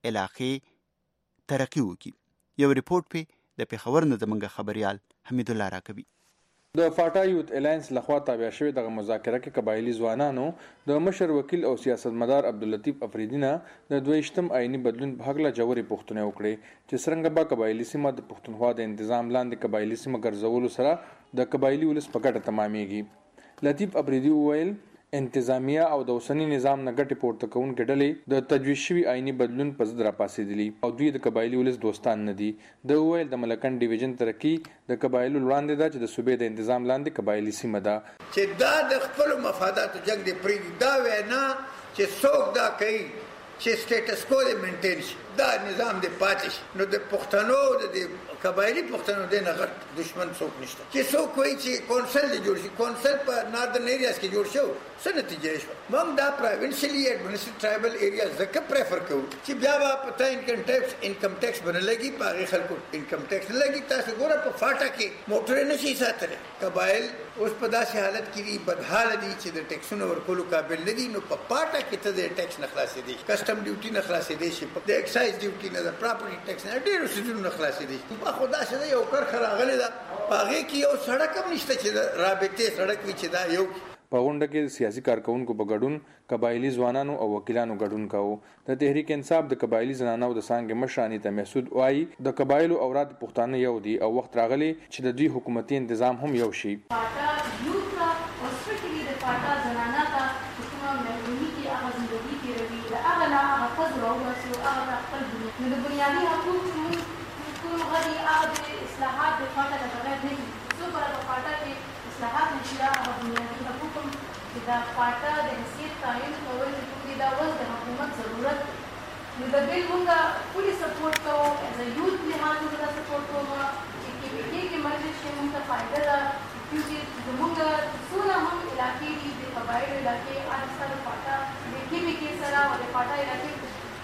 علاقې ترقی وکړي. یو ریپورت په د پیښور نه زموږ خبريال حمید الله راکوي. د فاټا یوت الاینس لخوا تابع شوی دغه مذاکره کې قبایلی ځوانانو د مشر وکیل او سیاستمدار عبداللطیف افریدی نه د دویشتم آئینی بدلون په حق له جوړې پوښتنه وکړې چې څنګه به قبایلی سیمه د پښتونخوا د تنظیم لاندې قبایلی سیمه ګرځولو سره د قبایلی ولس په ګټه تمامېږي. لطیف افریدی وویل انتظامیه او د اوسنی نظام نه ګټه پورته کوونکې ډلې د تجویز شوی آئینی بدلون په ضد راپاسېدلي او دوی د قبایلی ولس دوستان نه دي. د وویل د ملکن ډیویژن ترقی د قبایلو وړاندې ده چې د صوبې د تنظیم لاندې قبایلی سیمه ده چې دا د خپل مفاداتو جنگ دی پرې دا وینا چې څوک دا کوي چې سټیټس کو دې مینټین شي دا نظام دې پاتې شي نو د پښتنو د قبایلی پښتنو د نه غټ دشمن څوک نشته چې څوک وایي چې کونسل دې جوړ شي. کونسل په ناردن ایریاز کې جوړ شو څه نتیجه شو. موږ دا پروینشلی ایڈمنسټریټیو ټرایبل ایریاز ځکه پریفر کوو چې بیا به پته انکم ټیکس انکم ټیکس باندې لګي په هغه خلکو انکم ټیکس نه لګي. تاسو ګوره په فاټا کې موټر نه شي ساتل قبایل اوس په داسې حالت کې دي بدحاله دي چې د ټیکسونو ورکولو قابل نه دي. نو په پاټا کې ته د ټیکس نه خلاصې دي کسٹم ډیوټي نه خلاصې دي شي د ایکسایز ډیوټي نه د پراپرټي ټیکس نه ډیرو سيزونو نه خلاصې دي. په خدا سره یو کار خراغله ده هغه کې یو سړک هم نشته چې رابطه سړک وي چې دا یو په غونډه کې سیاسي کارکونکو په ګډون قبایلی ځوانانو او وکیلانو ګډون کاوه. د تحریک انصاف د قبایلی زنانو د څانګې مشر انیتا محسود وایي د قبایلو اوراد پښتانه یو دي او وخت راغلی چې د دوی حکومتي تنظیم هم یو شي. نو د بنیادي حقوقو ټول غړي هغه اصلاحات د فاټا د بغیر نه دي. څو پر په فاټا کې اصلاحات نشي هغه بنیادي حقوق چې د فاټا د حیثیت تعین کول د دا اوس د حکومت ضرورت دی. نو د بیل موږ پوری سپورټ کوو ایز ا یوث لحاظ موږ سپورټ کوو چې کې پی کې کې مجلس شي موږ ته فائدہ ده چې زموږ څونه هم علاقې دي د قبایلو علاقې اړتیا د فاټا د کې پی کې سره او د فاټا علاقې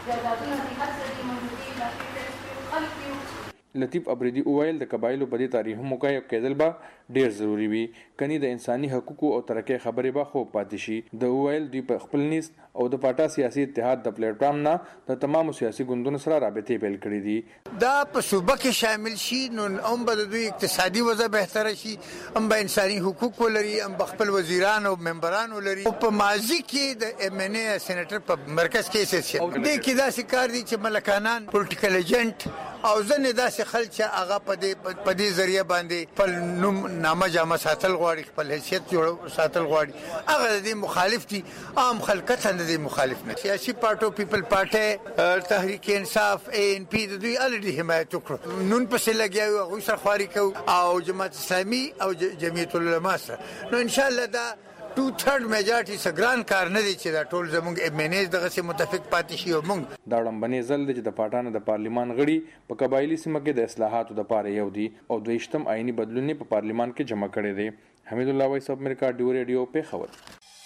لطیف ابریدي وویل د قبایلو په دې تاریخ مقایب کېدل به ډیر ضروری وي کني د انساني حقوقو او ترقۍ خبرې به خو پاتې شي. د وویل دوی په خپل نیست او د پاټا سیاسي اتحاد د پلیټ فارم نه د تمامو سیاسي ګوندونو سره رابطې پیل کړې دي. دا په صوبه کې شامل شي نو هم به د دوی اقتصادي وضع بهتره شي، هم به انساني حقوق ولري، هم به خپل وزیران او ممبران ولري. په ماضي کې د ایم ان ای سېنیټر په مرکز کې سیاسي دې کې داسې کار دي چې ملکانان پولیټیکل ایجنټ او ځنې داسې خلک چې هغه په دې په دې ذریعہ باندې خپل نوم نامه جامه ساتل غواړي، خپل حیثیت جوړ ساتل غواړي، هغه د دې مخالف دي. عام خلک ته د دې مخالف نه. سیاسي پارټو پیپل پارټي، تحریک انصاف، اے ان پی د دوی الډي حمایت وکړو. نون پسې لګیاو هغوی سره خواري کوو او جماعت اسلامي او جمعیت العلماء سره. نو انشاءالله دا ټو تھرډ میجارټي سګران کار نه دی چې دا ټول زموږ امیانیز دغه سي متفق پاتې شي. او موږ دا وړاندې ځل چې د پاټانو د پارلیمان غړي په قبایلی سیمه کې د اصلاحاتو د پاره یو دي او دویشتم آئینی بدلونې په پارلیمان کې جمع کړي دي. حمید الله وایس اف امریکا ډیو ریډیو په خبر.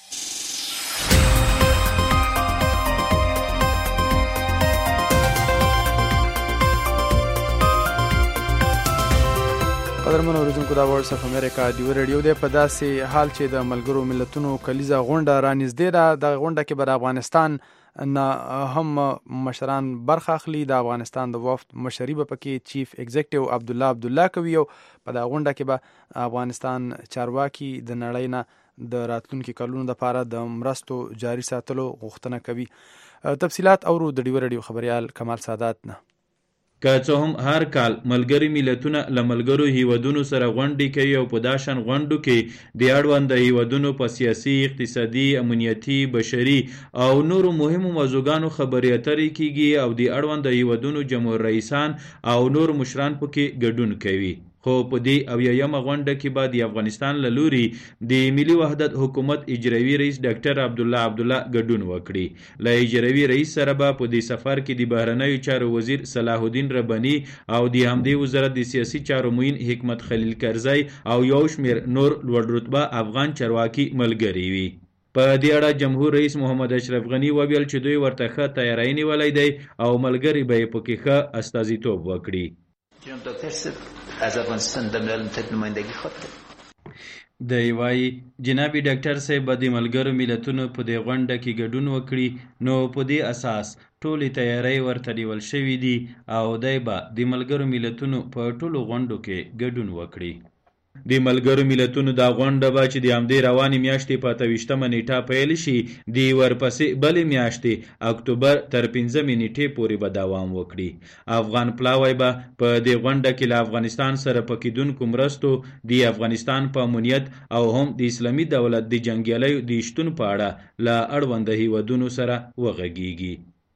قدرمن اوریدونکو دا وایس اف امریکا ډیو ریډیو دی. په داسې حال چې د ملګرو ملتونو کلیزه غونډه رانږدې ده، د غونډه کې به د افغانستان نه هم مشران برخه اخلي. د افغانستان د وفد مشري به پکې چیف ایگزیکټیو عبدالله عبدالله کوي او په دا غونډه کې به افغانستان چارواکي د نړۍ نه د راتلونکي کلونو لپاره د مرستو جاري ساتلو غوښتنه کوي. تفصيلات اورو د ډیو ریډیو خبريال کمال سادات نه. که څه هم هر کال ملګری ملتونه له ملګرو هیوادونو سره غونډې کوي او په داشن غونډو کې د اړوند هیوادونو په سیاسي، اقتصادي، امنیتي، بشري او نورو مهمو موضوعاتو خبرې اترې کیږي او د اړوند هیوادونو جمهور رئیسان او نور مشران پکې ګډون کوي. خو په دې او یمه غونډه کې بعد د افغانستان له لوري د ملي وحدت حکومت اجرایي رئیس ډاکټر عبدالله عبدالله ګډون وکړي. له اجرایي رئیس سره به په دې سفر کې د بهرنیو چارو وزیر صلاح الدین رباني او د همدې وزارت د سیاسي چارو معین حکمت خلیل کرزی او یو شمېر نور لوړ رتبه افغان چارواکي ملګري وي. په دې اړه جمهور رئیس محمد اشرف غنی وویل چې دوی ورته ښه تیاری نیولی دی او ملګري به یې پکې ښه استازیتوب وکړي. جناب ډاکټر صاحب از افغانستان د ملل متحد نمایندګي خواته دی وایي جناب ډاکټر صاحب به د ملګرو ملتونو په دې غونډه کې ګډون وکړي، نو په دې اساس ټولې تیاری ورته نیول شوي دي او دی به د ملګرو ملتونو په ټولو غونډو کې ګډون وکړي. د ملګرو ملتونو دا غونډه به چې د همدې روانې میاشتې په اته ویشتمه نیټه پیل شي د ورپسې بلې میاشتې اکتوبر تر پنځمې نیټې پورې به دوام وکړي. افغان پلاوی به په دې غونډه کې له افغانستان سره په کېدونکو مرستو، د افغانستان په امنیت او هم د اسلامي دولت د جنګیالیو د شتون په اړه له اړوند هیوادونو سره وغږیږي.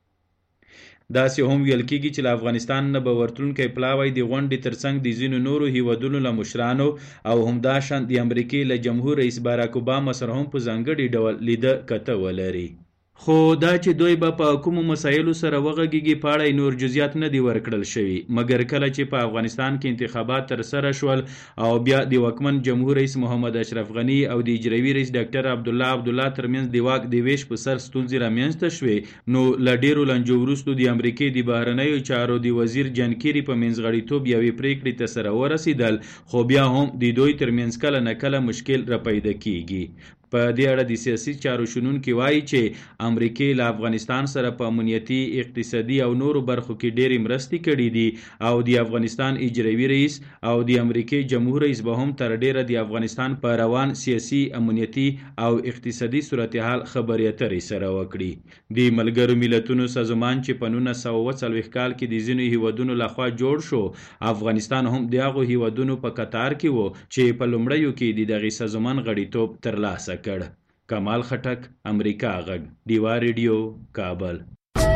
داسې هم ویل کېږي چې له افغانستان نه به ورتلونکی پلاوی د غونډې ترڅنګ د ځینو نورو هیوادونو له مشرانو او همداشان د امریکې له جمهور رئیس باراک اوباما سره هم په ځانګړي ډول لیده کته ولري. خو دا چې دوی به په کومو مسایلو سره وغږیږي په اړه نور جزئیات نه دي ورکړل شوي، مګر کله چې په افغانستان کې انتخابات ترسره شول او بیا د واکمن جمهور رئیس محمد اشرف غنی او د اجرایي رئیس ډاکټر عبدالله عبدالله ترمنځ د واک د ویش په سر ستونزې رامنځته شوې، نو له ډېرو لنجو وروستو د امریکې د بهرنیو چارو د وزیر جان کیري په منځغړیتوب یوې پریکړې ته سره ورسېدل، خو بیا هم د دوی ترمنځ کله نه کله مشکل راپیدا کیږي. په دې اړه د سیاسي چارو شنونکي وایي چې امریکای له افغانستان سره په امنیتي، اقتصادي او نورو برخو کې ډېرې مرستې کړې دي او د افغانستان اجرایي رئیس او د امریکای جمهور رئیس به هم تر ډېره د افغانستان په روان سیاسي، امنیتي او اقتصادي صورتحال خبرې اترې سره وکړي. د ملګرو ملتونو سازمان چې په نولس سوه اوه څلوېښت کال کې د ځینو هیوادونو لخوا جوړ شو، افغانستان هم د هغو هیوادونو په قطار کې و چې په لومړیو کې د دغې سازمان غړیتوب ترلاسه کړ. کمال خټک، امریکا غږ، ډیوا ریډیو، کابل.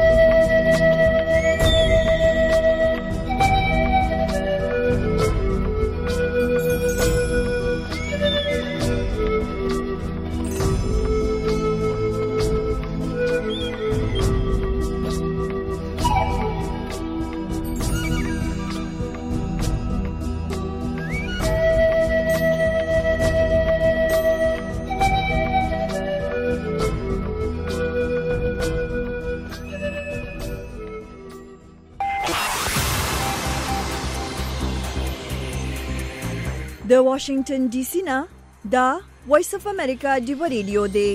د واشنگټن ډي سي نه دا وایس اف امریکا ډیوا ریډیو دی.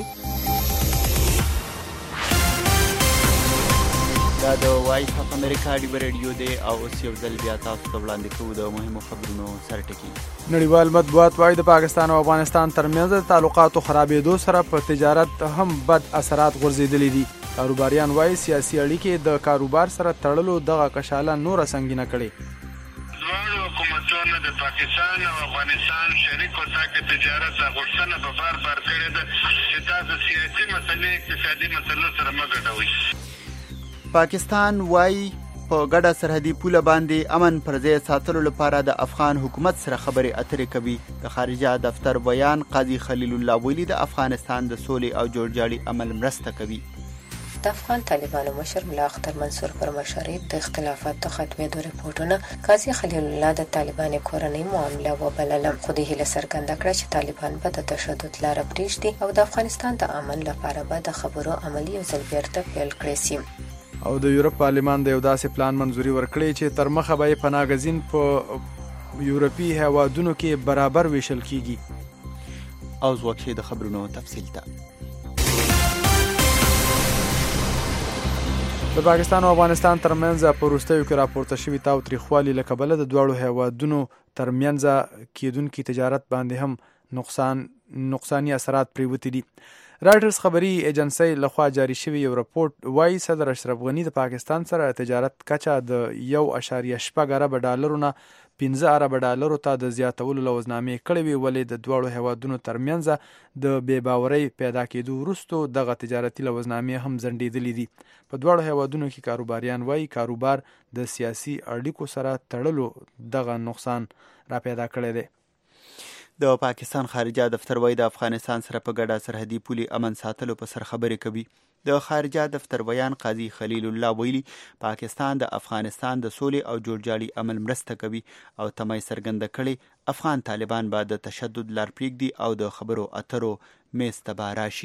دا د وایس اف امریکا ډیوا ریډیو دی او اوس یو ځل بیا تاسو ته وړاندې کوو د مهمو خبرونو سرټکي. نړیوال مطبوعات وايي د پاکستان او افغانستان ترمنځ د تعلقاتو خرابېدو سره په تجارت هم بد اثرات غورځېدلي دي. کاروباریان وايي سیاسي اړیکې د کاروبار سره تړلو دغه کشاله نور سنگینه کړي. دواړو حکومتونو د پاکستان او افغانستان شریکو تاکه تجارت غوښتنه په بار بار کړې ده چې تاسو سیاسي مسلې اقتصادي مسلو سره مه ګډوئ. پاکستان وايي په ګډه سرحدي پوله باندې امن پر ځای ساتلو لپاره د افغان حکومت سره خبرې اترې کوي. د خارجه دفتر بیان قاضي خلیل الله ویلي د افغانستان د سولې او جوړجاړي عمل مرسته کوي. د افغان طالبانو مشر ملا اختر منصور پر مشرعیت د اختلافاتو ختمېدو رپورټونه قاضي خلیل الله د طالبانو کورنۍ معامله وبلله، خو د هیله څرګنده کړه چې طالبان به د تشدد لاره پرېږدي او د افغانستان د امن لپاره به د خبرو عملي او ځل بیرته پیل کړی سي. او د یورپ پارلمان د یو داسې پلان منځوري ورکړی چې تر مخه به یې پناهګزین په یورپي هیوادونو کې برابر ویشل کیږي. او ځوکې د خبرونو تفصیل ته د پاکستان او افغانستان ترمنځ په وروستیو کې راپورته شوي تاوتریخوالي له کبله د دواړو هیوادونو ترمنځ کېدونکي تجارت باندې هم نقصان نقصاني اثرات پریوتي دي. رایټرز خبري ایجنسۍ لخوا جاری شوی یو راپورټ وايي صدر اشرف غني د پاکستان سره تجارت کچه د یو اشاریه شپږ اربه ډالرو نه پنځه اربه ډالرو ته د زیاتولو لوزنامې کړې وي، ولې د دواړو هیوادونو ترمنځ د بې باورۍ پیدا کېدو وروسته دغه تجارتي لوزنامې هم ځنډېدلې دي. په دواړو هیوادونو کې کاروباریان وايي کاروبار د سیاسي اړیکو سره تړلو دغه نقصان را پیدا کړی دی. د پاکستان خارجه دفتر وايي د افغانستان سره په ګډه سرحدي پولي امن ساتلو په سر خبرې کوي. د خارجه دفتر بیان قاضي خلیل الله ویلي پاکستان د افغانستان د سولې او جوړجاړي عمل مرسته کوي او تمه یې څرګنده کړې افغان طالبان به د تشدد لار پرېږدي او د خبرو اترو میز ته به راشي.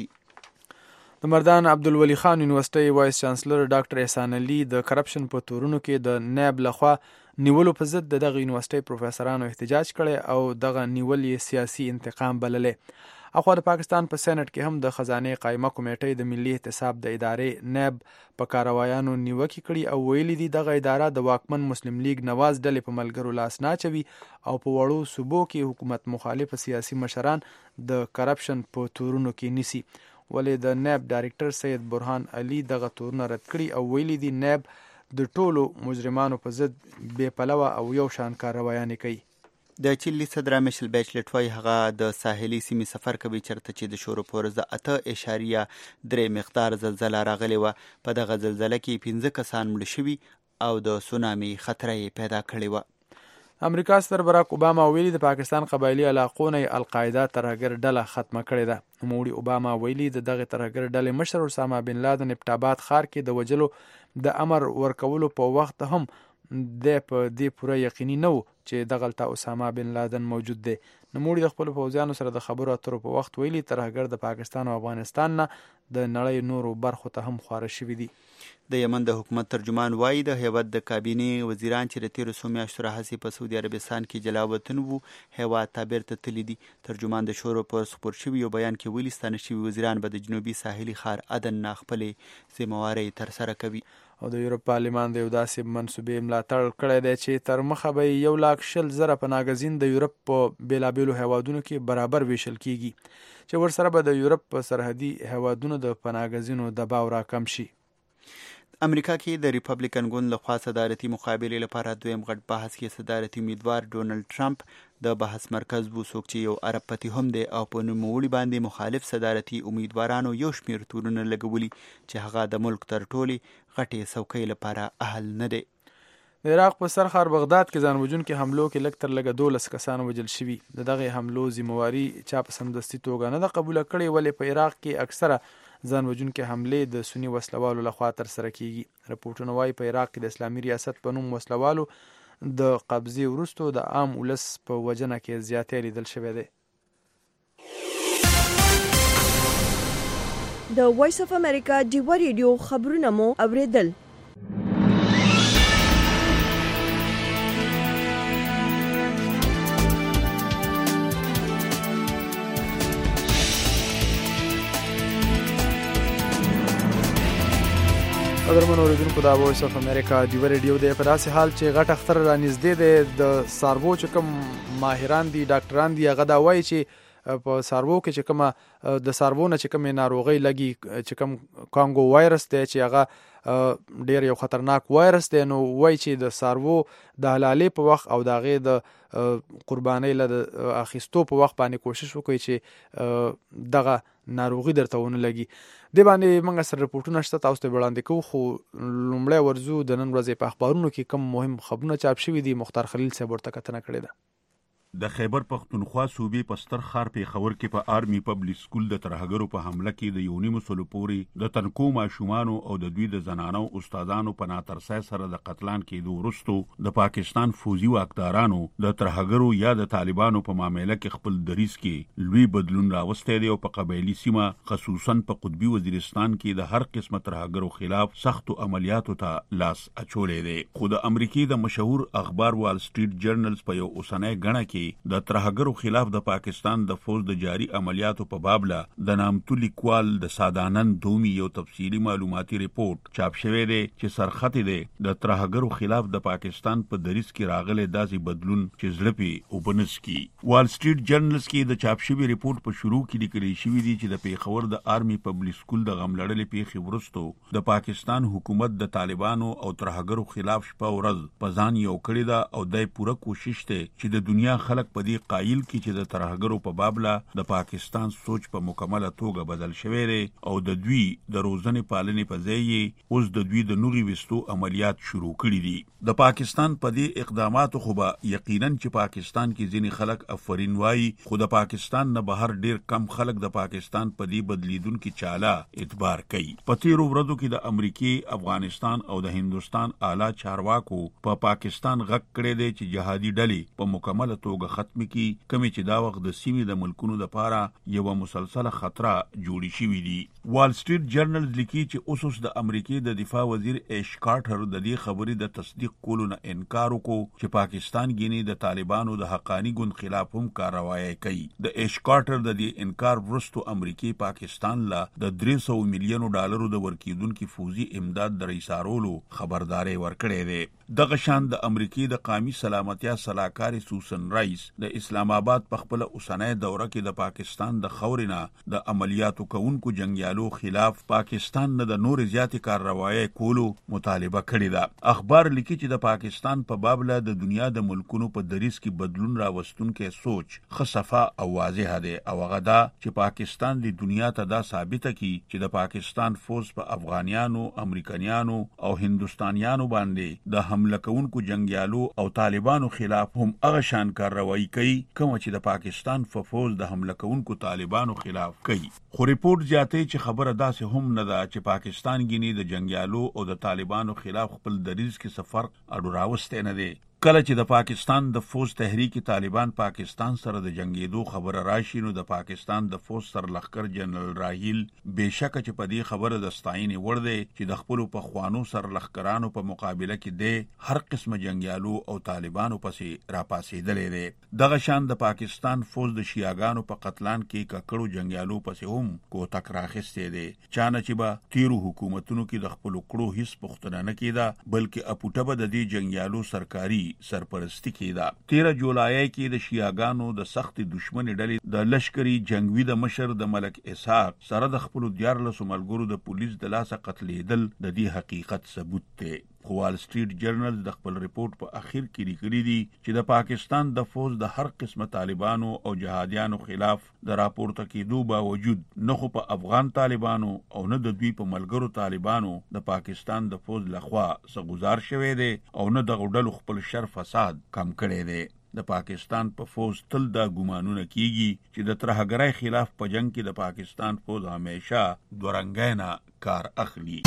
د مردان عبدالولي خان یونیورسټۍ وایس چانسلر ډاکټر احسان علي د کرپشن په تورونو کې د نیب لخوا نیولو په ضد د دغه یونیورسټۍ پروفیسورانو احتجاج کړی او دغه نیول یې سیاسي انتقام بللې. اخوا د پاکستان په سېنټ کې هم د خزانې قایمه کمیټې د ملي احتساب د ادارې نیب په کاروایانو نیوکې کړي او ویلي دي دغه اداره د واکمن مسلم لیگ نواز ډلې په ملګرو لاس ناچوي او په وړو صوبو کې حکومت مخالف سیاسي مشران د کرپشن په تورونو کې نیسي. ولې د نیب ډایرکټر سید برهان علي دغه تورونه رد کړي او ویلي دي نیب د ټولو مجرمانو په ضد بې پلوه او یو شان کاروایانې کوي. د چیلي صدر میشل بیچلټ وايي هغه د ساحلي سیمې سفر کوي چېرته چې د شورو په ورځ د اته اعشاریه درې مقدار زلزله راغلې وه. په دغه زلزله کې پنځه کسان مړه شوي او د سونامي خطره یې پیدا کړې وه. امریکا صدر براک اوباما ویلي د پاکستان قبایلي علاقو نه القاعده ترهګر ډله ختمه کړې ده. نوموړي اوباما ویلي د دغه ترهګر ډلې مشر اسامه بن لادن ابټاباد ښار کې د وجلو د امر ورکولو په وخت هم د په دې پوره یقیني نه و چې دغلته اسامه بن لادن موجود دی. نوموړي د خپلو پوځیانو سره د خبرو اترو په وخت ویلي ترهګر د پاکستان او افغانستان نه د نړۍ نورو برخو ته هم خواره شوي دي. د یمن د حکومت ترجمان وایي د هیواد د کابینې وزیران چې د تیرو څو میاشتو راهیسې په سعودي عربستان کې جلا وطن وو هیواد ته بیرته تللي دي. ترجمان د شورو په خپور شوي یو بیان کې ویلي ستانه شوي وزیران به د جنوبي ساحلي ښار عدن نه خپلې ذمهوارۍ ترسره کوي. او د یورپ پارلمان د یو داسې منصوبې ملاتړ کړی دی چې تر مخه به یو لاک شل زره پناهګزین د یورپ په بېلابېلو هیوادونو کې برابر ویشل کیږي چې ورسره به د یورپ په سرحدي هیوادونو د پناهګزینو دباو راکم شي. امریکا کې د ریپبلیکن ګوند لخوا صدارتي مقابلې لپاره دویم غټ بحث کې صدارتي امیدوار ډونالډ ټرمپ د بحث مرکز وو، څوک چې یو عرب پتی هم دی او په نوموړي باندې مخالف صدارتي امیدوارانو یو شمېر تورونه لګولي چې هغه د ملک تر ټولې غټې څوکۍ لپاره اهل نه دی. د عراق په سر ښار بغداد کې ځان وژونکي حملو کې لږ تر لږه دولس کسان وژل شوي. د دغې حملو ذمهواري چا په سمدستي توګه نه ده قبوله کړې، ولې په عراق کې اکثره ځان وژونکي حملې د سني وسلوالو لخوا ترسره کیږي. رپورټونه وایي په عراق کې د اسلامي ریاست په نوم وسلوالو د قبضې وروسته د عام ولس په وژنه کې زیاتی لیدل شوی دی. د وایس اف امریکا ډیوه ریډیو خبرونه مو اوریدل. قدرمن اوریدونکو دا وایس اف امریکا ډیوه ریډیو دی. په داسې حال چې غټ اختر را نږدې دی، د ساربو چې کوم ماهران دي ډاکټران دي هغه دا وایي چې په ساربو کې چې کومه د ساربو نه چې کومې ناروغۍ لګي چې کوم کانګو وایرس دی چې هغه ډیر یو خطرناک وایرس دی، نو وایي چې د ساربو د حلالې په وخت او د هغې د قربانۍ له د اخیستو په وخت باندې کوشش وکړئ چې دغه ناروغي درته ونه لګي. دې باندې موږ سره رپورټونه شته تاسو ته وړاندې کوو، خو لومړی ورځو د نن ورځې په اخبارونو کې کوم مهم خبرونه چاپ شوي دي. مختار خلیل صاحب ورته کتنه کړې ده. د خیبر پختونخوا صوبې په ستر ښار پېښور کې په آرمي پبلک سکول د ترهګرو په حمله کې د یو نیمو سلو پورې د تنکو ماشومانو او د دوی د زنانو استادانو په ناترسۍ سره د قتلان کېدو وروسته د پاکستان فوزي واکدارانو د ترهګرو یا د طالبانو په معامله کې خپل دریځ کې لوی بدلون راوستی دی او په قبایلي سیمه خصوصا په قطبي وزیرستان کې د هر قسمه ترهګرو خلاف سختو عملیاتو ته لاس اچولی دی. خو د امریکې د مشهور اخبار وال سټریټ جرنلز په یو اوسنۍ ګڼه کې د ترهګرو خلاف د پاکستان د فوج د جاری عملیاتو په بابله د نامتو لیکوال د سادانند دومي یو تفصیلی معلوماتي ریپورت چاپ شوی دی چې سرخط دی د ترهګرو خلاف د پاکستان په دریځ کې راغلی داسې بدلون چې زړه پې اوبه نسکي. وال سټریټ جرنلز کې د چاپ شوي ریپورت په شروع کې لیکلی شوي دي چې د پېښور د آرمي پبلک سکول د غم لړلې پیښې وروسته د پاکستان حکومت د طالبانو او ترهګرو خلاف شپه ورځ په ځان یو کړې ده او دای پوره کوشش دی چې د دنیا خلک په دې قایل کې چې د ترهګرو په بابله د پاکستان سوچ په مکمله توګه بدل شوی دی او د دوی د روزنې پالنې په ځای یې اوس د دوی د نوغې ویستو عملیات شروع کړي دي. د پاکستان په دې اقداماتو خو به یقینا چې پاکستان کې ځینې خلک افرین وایي، خو د پاکستان نه بهر ډیر کم خلک د پاکستان په دې بدلیدونکي چاله اعتبار کوي. په تیرو ورځو کې د امریکې، افغانستان او د هندوستان اعلی چارواکو په پاکستان غږ کړی دی چې جهادي ډلې په مکمله توګه ختم کی کمی چې دا وخت د سیمې د ملکونو لپاره یو مسلسله خطر جوړی شوی دی. وال سټریټ جرنلز لیکي چې اوس د امریکای د دفاع وزیر ایش کارټر د دې خبرې د تصدیق کولو نه انکار وکړ چې پاکستان ګینی د طالبانو د حقانی ګوند خلاف هم کاروایی کوي. د ایش کارټر د دې انکار وروسته امریکای پاکستان لا د درې سوه میلیونو ډالرو د ورکیدونکو فوزي امداد د رئیسارولو خبرداري ورکړې ده. دغه شان د امریکای د قومي سلامتیا صلاحکار سوسن رایس د اسلام آباد په خپل اوسنۍ دوره کې د پاکستان د خورینه د عملیاتو کوونکو جنگیالو خلاف پاکستان نه د نور زیاتې کارروایی کولو مطالبه کړې ده. اخبار لیکي چې د پاکستان په بابله د دنیا د ملکونو په دریځ کې بدلون راوستونکي سوچ خصفه او واضح ده او هغه دا چې پاکستان د دنیا ته دا ثابته کړي چې د پاکستان فوج په افغانیانو، امریکایانو او هندوستانیانو باندې د حمله کوونکو جنگیالو او طالبانو خلاف هم هغه شان کارروایی کوي کوم چې د پاکستان فوج د حمله کوونکو طالبانو خلاف کوي. خو ریپورت زیاتوي چې خبره داسې هم نه ده چې پاکستان ګینی د جنگیالو او د طالبانو خلاف خپل دریځ کې سفر اډو راوستی نه دی، کله چې د پاکستان د فوج تحریک طالبان پاکستان سره د جنگیدو خبره راشي نو د پاکستان د فوج سرلښکر جنرال راهیل بهشکه چې په دې خبره د ستاینې وړ دی چې د خپل په خوانو سرلښکرانو په مقابله کې دی هر قسمه جنگیالو او طالبانو پسې راپاسېدلې دی. دغه شان د پاکستان فوج د شیعاګانو په قتلان کې ککړو جنگیالو پسې هم کوتک راخسته دی. چانه چې به تیرو حکومتونو کې د خپل کړو هیڅ پختنه نه کیده بلکې اپوټه به د دې جنگیالو سرکاري سرپرستی کیده. تیرہ جولای کې د شیعاګانو د سخت دشمن ډلې د لشکري جنگوي د مشر د ملک اسحاق سره د خپل دیارلس ملګرو د پولیس د لاسه قتلېدل د دې حقیقت ثبوت دی. خو وال سټریټ جرنل د خپل ریپورت په اخر کې لیکلي دي چې د پاکستان د فوج د هر قسمه طالبانو او جهادیانو خلاف د راپورته کېدو باوجود نه خو په افغان طالبانو او نه د دوی په ملګرو طالبانو د پاکستان د فوج لخوا څه گزار شوی دی او نه د غډلو خپل شر فساد کم کړی دی. د پاکستان په فوج تل دا ګمانونه کیږي چې د ترهګرۍ خلاف په جنگ کې د پاکستان فوج همیشه دورنګینا کار اخلي.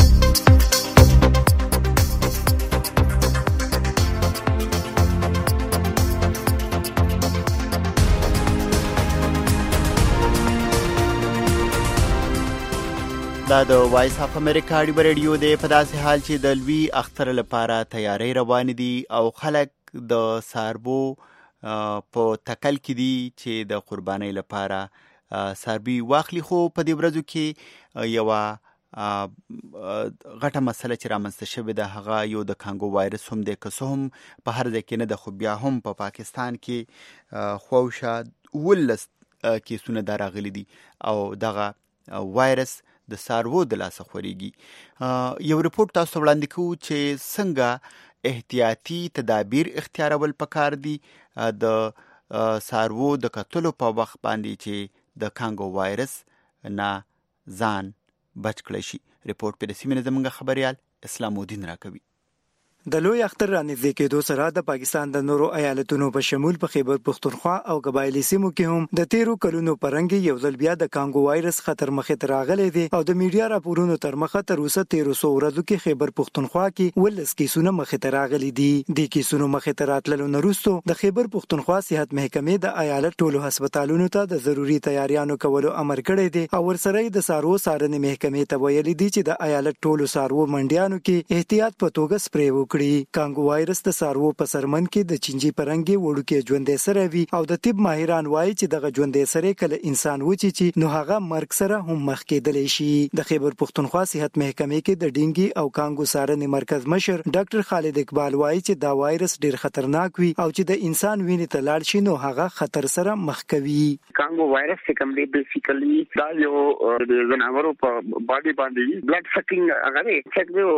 دا د وایس اف امریکا اړیبه ریډیو دی. په داسې حال چې د لوی اختر لپاره تیاری روان دي او خلک د ساربو په تکل کې دي چې د قربانۍ لپاره ساربي واخلي. خو په دې ورځو کې یوه غټه مسله چې رامنځته شوې ده هغه یو د کانګو وایرس هم دی. که څه هم په هر ځای کې نه ده خو بیا هم په پاکستان کې خواوشا اوولس کیسونه دا راغلي دي او دغه وایرس د سارو د لاسه خوريږي. یو رپورت تاسو وړاندې کوو چې څنګه احتیاطي تدابیر اختیارول پکار دي د سارو د قتلو په وخت باندې چې د کانګو وایرس نه ځان بچ کړی شي. رپورت په رسمي نه زموږ خبريال اسلام الدین راکوي. د لوی اختر رانږدې کېدو سره د پاکستان د نورو ایالتونو په شمول په خیبر پختونخوا او قبایلی سیمو کې هم د تیرو کلونو پرنګ یو ځل بیا د کانګو وایرس خطر مخې ته راغلی دی او د میډیا راپورونو تر مخه تر اوسه تیرو سو ورځو کې خیبر پختونخوا کې ولس کیسونه مخې ته راغلي دي. د کیسونو مخې ته راتللو نه وروسته د خیبر پختونخوا صحت محکمې د ایالت ټولو هسپتالونو ته د ضروري تیاریانو کولو امر کړی دی او ورسره د سارو سارنې محکمې ته ویلي دي چې د ایالت ټولو سارو منډیانو کې احتیاط په توګه سپری کانګو وایرس د سارو په سرمن کې د چنجي پرنګي وړو کې ژوندې سره وي او د طب ماهران وایي چې دغه ژوندې سره کله انسان وچی چې نو هغه مرګ سره هم مخ کېدلی شي. د خیبر پختونخوا صحت محکمې کې د ډینګي او کانګو سارنې مرکز مشر ډاکټر خالد اقبال وایي چې دا وایرس ډیر خطرناک وي او چې د انسان وینې ته لاړ شي نو هغه خطر سره مخ کوي. کانګو وایرس چې کوم دی بیسیکلی دا یو د زناورو په باډي باندې بلډ سکینګ هغه چک دی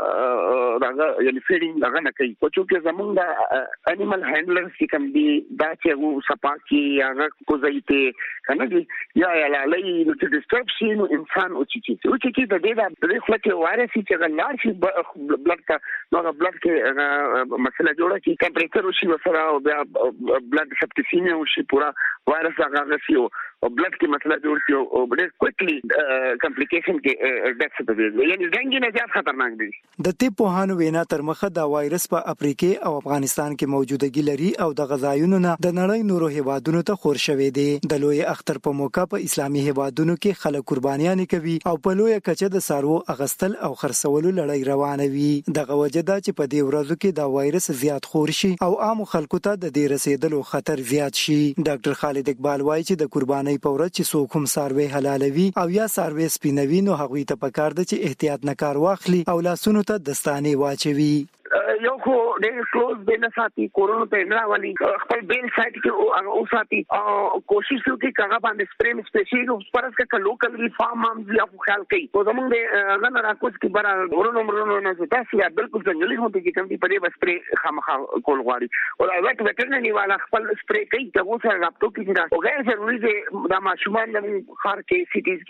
هغه هغه یعنی فیډینګ هغه نه کوي. او چې زمونږ د انیمل هینډلرز چې کوم دي دا چې هغه صفا کی هغه کوزایته کنه دي یا یا لای نو چې ډیسټرب شي نو انسان او چې چې او چې د دې د خلک وایرس چې غلار شي بلډ کا نو بلډ کې مسله جوړه چې ټمپریچر وشي وسره او بیا بلډ سپټیسیمیا وشي پورا وایرس هغه غسي او بلډ کې مسله جوړ شي او ډېر کوئکلی کمپلیکیشن کې ډیث ته وي یعنی ډنګي نه زیات خطرناک دي. د طب پوهانو وینا تر مخه دا وایرس په افریقا او افغانستان کې موجودګي لري او د غذایونو نه د نړۍ نورو هیوادونو ته خور شوی دی. د لوی اختر په موقع په اسلامي هیوادونو کې خلک قربانیان کوي او په لوی کچه د سارو اغستل او خرڅولو لړۍ روانه وي. دغه وجه دا چې په دې ورځو کې دا وایرس زیات خور شي او عام خلکو ته د دې رسیدلو خطر زیات شي. ډاکټر خالد اقبال وایي چې د قربانۍ په ورځ چې څوک هم ساروي حلالوي او یا ساروي سپینوي نو هغوی ته پکار ده چې احتیاط نه کار واخلي او لاسونو ته دستانه واچوي. یو خو ډېر کلوز به نه ساتي کورونو ته نه والی خپل بیل سایت کې او ساتي او کوشش وکړي چې هغه باندې سپری سپیشل او پرس کې لوکل فارم هم بیا خیال کوي. او زمونږ د غن راکوس کې برا ورونو مرونو نه تاسو یا بالکل څنګه هو چې کوم دي په دې سپری خامخا کول غواړي او دا وخت وټرنری والا خپل سپری کوي چې هغه سره راپټو کې دا او غیر ضروري دی دا ماشومان د خار کې سټیز کې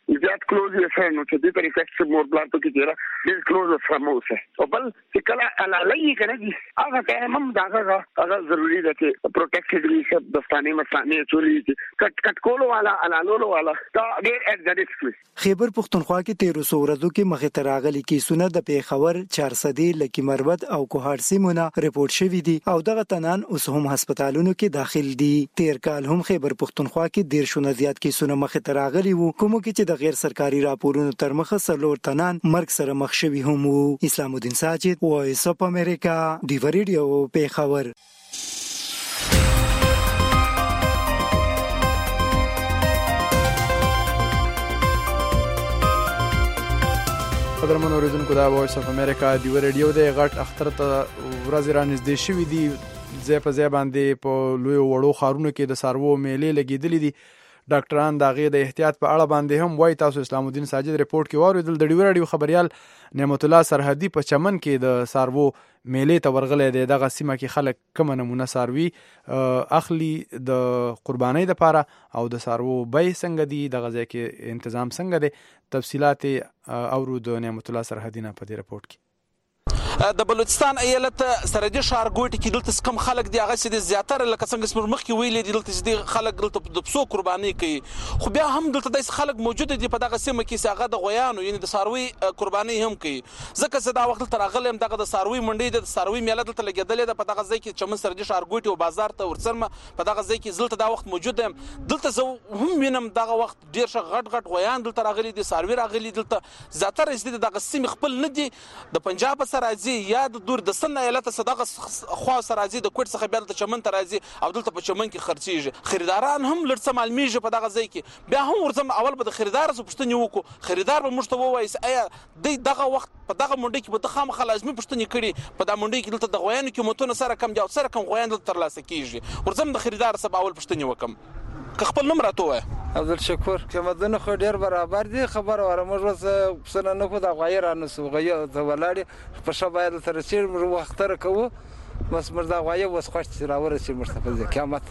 زیات کلوز یې سره نو چې دې طریقې څخه مور بلانتو کې جره ډېر کلوز سره مو سه او بل چې کله علالای کنه دي هغه ته هم دا هغه ضروری ده چې پروټیکټډ ریسپ دستانه مسانه چولی کټ کټ کولو والا علالولو والا دا ډېر اګزریټ خیبر پختونخوا کې تیرو سو ورځو کې مخې ته راغلي کیسونه د پیښور چارسدي لکی مربد او کوهار سیمونه ریپورت شوي دي او دغه تنان اوس هم هسپتالونو کې داخل دي. تیر کال هم خیبر پختونخوا کې ډیر شونه زیات کیسونه مخې ته راغلي وو کوم کې چې د غیر سرکاري راپورونو تر مخه سلور تنان مرګ سره مخ شوي هم وو. اسلام الدین ساجد وایس اپ امریکا دیو ریډیو پیښور. قدرمن اوریدونکو دا وایس اف امریکا دی ریډیو د غټ اختر ته ورځ را نږدې شوې دي ځای په ځای باندې په لوی وړو خارونو کې د سارو میلې لګېدلې دي. ډاکټران د هغې د احتیاط په اړه باندې هم وایي. تاسو اسلام الدین ساجد ریپورت کې واورېدل. د ډیو راډیو خبریال نعمت الله سرحدي په چمن کې د سارو میلې ته ورغلی دی. دغه سیمه کې خلک کومه نمونه ساروي اخلي د قربانۍ دپاره او د سارو بیې څنګه دي، دغه ځای کې انتظام څنګه دی. تفصیلات اورو د نعمت الله سرحدي نه په دې ریپورت کې. د بلوچستان ایالت سرحدي ښارګوټي کې دلته کم خلک دي هغه چې زیاتره لکه څنګه چې مخکې ویلي دي دلته چې خلک دلته د پسو قرباني کوي، خو بیا هم دلته داسې خلک موجود دي په دغه سیمه کې چې هغه د غویانو یعنې د څاروي قرباني هم کوي. ځکه زه دا وخت دلته راغلی یم دغه د څاروي منډۍ ده، د څاروي میله دلته لګېدلې ده په دغه ځای کې چمن سرحدي ښارګوټي او بازار ته ورڅرمه په دغه ځای کې دلته دا وخت موجود یم. دلته زه هم وینم دغه وخت ډېر ښه غټ غټ غویان دلته راغلي دي، څاروي راغلي دلته. زیاتره چې د دغه سیمې خپل نه دي، د پنجاب څخه راځي یا د دور د سن ایالت څخه دغه خوا څخه راځي، د کوټ څخه بیا دلته چمن ته راځي او دلته په چمن کې خرڅېږي. خریداران هم لږ څه معلومیږي په دغه ځای کې. بیا هم ورځم اول به د خریدار څخه پوښتنې وکړو، خریدار به موږ ته ووایي ایا دی دغه وخت په دغه منډۍ کې به ده خامخا لازمي پوښتنې کړي په دا منډۍ کې دلته د غویانو قیمتونه سره کم دي او سره کم غویان دلته ترلاسه کېږي. ورځم د خریدار څخه اول پوښتنې وکړم که خپل نوم راته ووایه. عبدالشکور قیمتونه خو ډېر برابر دي، خبره وره موږ اوس پسنه نه کړو د غوایي رانیسو غوایي ته ولاړې په ښه باید دلته رسېږي موږ وختره کوو بس موږ دا غوایي اوس خوښ چې راورسېږي موږ ته په قیامت.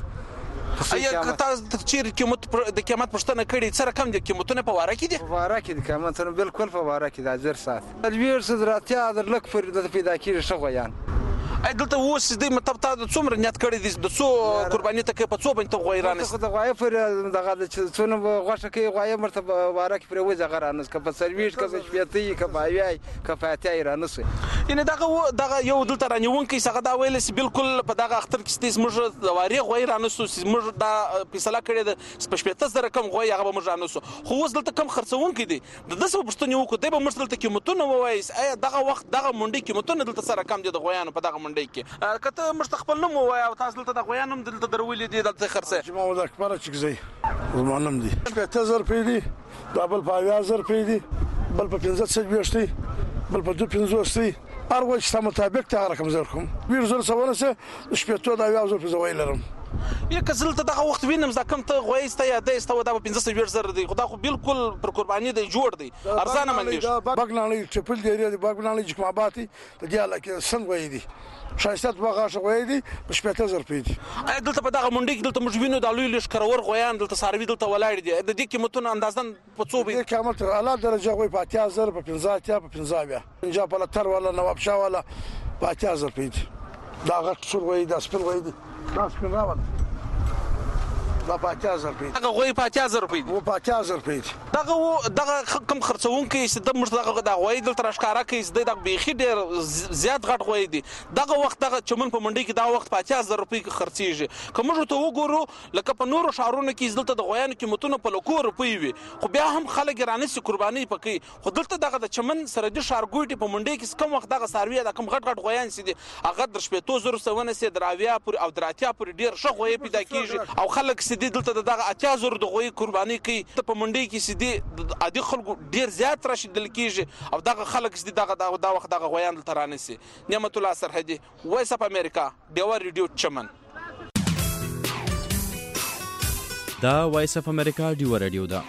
ایا که تاسو چیرې قیمت د قیمت پوښتنه کړې سره کم دي قیمتونه په واره کې دي؟ په واره کې دي قیمتونه بالکل په واره کې دي. زر ساعت لویړ څه در اتیا در لږ پورې دلته پیدا کېږي ښه غویان. ای دلته اوس دوی مطلب تا د څومره نیت کړی دی د څو قرباني ته کوي په څو باندې ته غوایي رانیسي؟ د غوایي پورې دغه چې څونه غوښه کوي غوایي مرته په واره کې پرې وځي هغه رانیسي، که په څلوېښت که په شپېته یي که په اویا یي که په اتیا یي رانیسي. یعنې دغه دغه یو دلته رانیونکی هغه دا ویلی چې بالکل په دغه اختر کې چې موږ د وارې غوایي رانیسو چې موږ دا فیصله کړې ده چې په شپېته زره کم غوایي هغه به موږ رانیسو. خو اوس دلته کم خرڅونکي دي د ده څه به پوښتنې وکړو، دی به موږ دلته قیمتونه ووایي ایا دغه وخت دغه منډۍ قیمتونه دلته سره کم دي د غویانو په دغه منډۍ کې. ته موږ ته خپل نوم ووایه او تاسو دلته د غویان هم دلته درولي دي دلته خرڅوي؟ محمد اکبر چکزی زما نوم دی. شپېته زره روپۍ دي، دا بل په اویا زره روپۍ دي، بل په پنځه څلوېښت دی، بل په دوه پنځوس دی. هر غوی چې ستا مطابق ته هغه رقم زه ورکوم. ویښ زره څه ونه څه د شپېتو د اویا زره روپۍ زه غوی لرم. یا که زه دلته دغه وخت وینم دا کوم ته غوایي سته یا دی سته دا به پنځه څلوېښت زره دی، خو دا خو بالکل پر قرباني دی جوړ دی ارزانه منډېږي. بګ ناڼۍ ټپل دی دی بګ ناڼۍ جکما آباد دی د دې علاقې سند غوایي دي ښایسته دوه غاښه غوایي دي په شپېته زره روپۍ دي. ایا دلته په دغه منډۍ کې دلته موږ وینو دا لوی لوی ښکرور غویان دلته څاروي دلته ولاړ دي، د دې قیمتونه اندازاً په څو به دې قیمت اعلی درجه غوی په اتیا زره په پنځه اتیا په پنځه اویا پنجاب پلتر والا نواب شاه والا په اتیا زره روپۍ دي. دا غټ سور غوایي دا سپین غوایي دي دا سپین راوله دا په اتیا زره روپۍ دي. دغه غوایي په اتیا زره روپۍ دي؟ په اتیا زره روپۍ دي. دغه دغه کم خرڅونکی چې د موږ دغه د غوایي دلته راښکاره کوي چې د بیخي ډېر زیات غټ غوایي دي. دغه وخت دغه چمن په منډۍ کې دا وخت په اتیا زره روپۍ کې خرڅېږي. که موږ ورته وګورو لکه په نورو ښارونو کې دلته د غویانو قیمتونه په لکو روپۍ وي، خو بیا هم خلک یې رانیسي قربانۍ په کوي. خو دلته دغه د چمن سرحدي ښارګوټي په منډۍ کې کم وخت دغه څاروي دا کم غټ غټ غویان چې دي هغه در شپېتو زرو څخه ونیسي در اویا پورې او در اتیا پورې ډېر ښه غویي پیدا کېږي او خلک چې دي دلته د دغه اتیا زرو د غویي قرباني کوي. ته په منډۍ کې چې دي د عادي خلکو ډېر زیات راشدل کېږي او دغه خلک چې دي دغه دا وخت دغه غویان دلته رانیسي. نعمت الله سرحدي وایس اف امریکا ډیوا ریډیو چمن. دا وایس اف امریکا ډیوا ریډیو ده.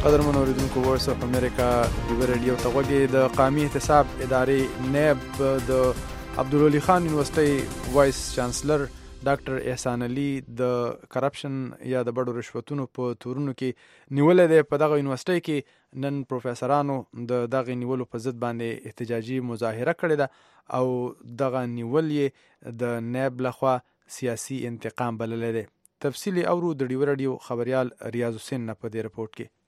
قدرمن اوریدونکو وایس اف امریکا د ریډیو ته غوږی د قومي احتساب ادارې نیب د عبدالولي خان یونیورسيټي وایس چانسلر ډاکټر احسان علي د کرپشن یا د بډو رشوتونو په تورونو کې نیولې ده. په دغه یونیورسيټي کې نن پروفیسورانو د دغه نیولو په ضد باندې احتجاجي مظاهره کړې ده او دغه نیول یې د نیب لخوا سیاسي انتقام بللی دی. تفصیلی اورو د ډیو رادیو خبريال ریاض حسین نه په دې رپورت کې.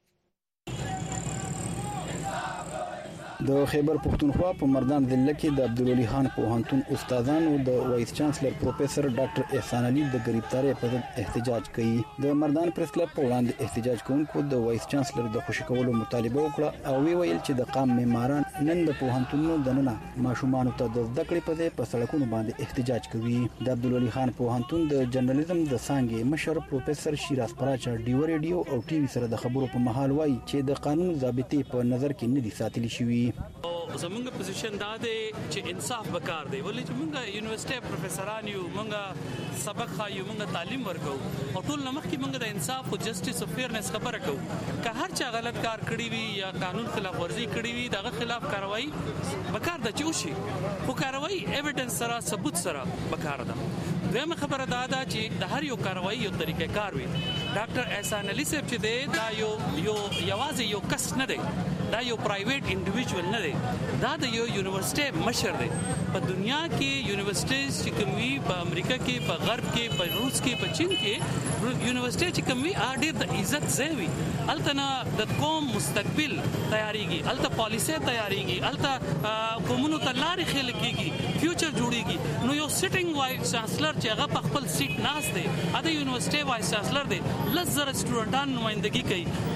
د خیبر پختونخوا په مردان ضلع کې د عبدالولي خان پوهنتون استادانو د وایس چانسلر پروفیسور ډاکټر احسان علي د غریبتارۍ په ضد احتجاج کوي. د مردان پریس کلب په وړاندې احتجاج کوونکو د وایس چانسلر د خوشی کولو مطالبه وکړه او وی ویل چې د قام معماران نن د پوهنتونونو دننه ماشومان ته د زده کړې په ځای په سړکونو باندې احتجاج کوي. د عبدالولي خان پوهنتون د جرنالیزم د څانګې مشر پروفیسور شیراز پراچا ډیو ریډیو او ټي وي سره د خبرو په محل وایي چې د قانون ضابطې په نظر کې نه دي ساتل شوی. زمونږ پوزیشن دا دی چې انصاف وکړ دی ولې چې مونږه یونیورسيټي پروفیسوران یو مونږه سبق خایو مونږه تعلیم ورکو او ټول نمخ کې مونږ د انصاف او جسټیس او فیرنس خبره کوو. که هر چا غلط کار کړی وي یا قانون خلاف ورزي کړی وي دغه خلاف کاروایی وکړ د چوشي خو کاروایی ایویډنس سره ثبوت سره وکړ ده. دغه خبره دا ده چې د هر یو کاروایی یو طریقې کار وي. ډاکټر احسان علي صاحب چې دی دا یو یو یوازې یو کس نه دی، دا یو پرایویټ انډیویډوال نه دی، دا د یو یونیورسيټي مشر دی. په دنیا کې یونیورسيټیز چې کوم وي په امریکا کې په غرب کې په روس کې په چین کې یونیورسيټي چې کوم وي اډیر د عزت ځای وي. التنا د قوم مستقبل تیاریږي، الته پالیسي تیاریږي، الته قومونو ته لارې خل کېږي، فیوچر جوړیږي. نو یو سټینګ وایس چانسلر چې هغه په خپل سیټ ناست دی اته یونیورسيټي وایس چانسلر دی لزر سټوډنټان نمائندګي کوي،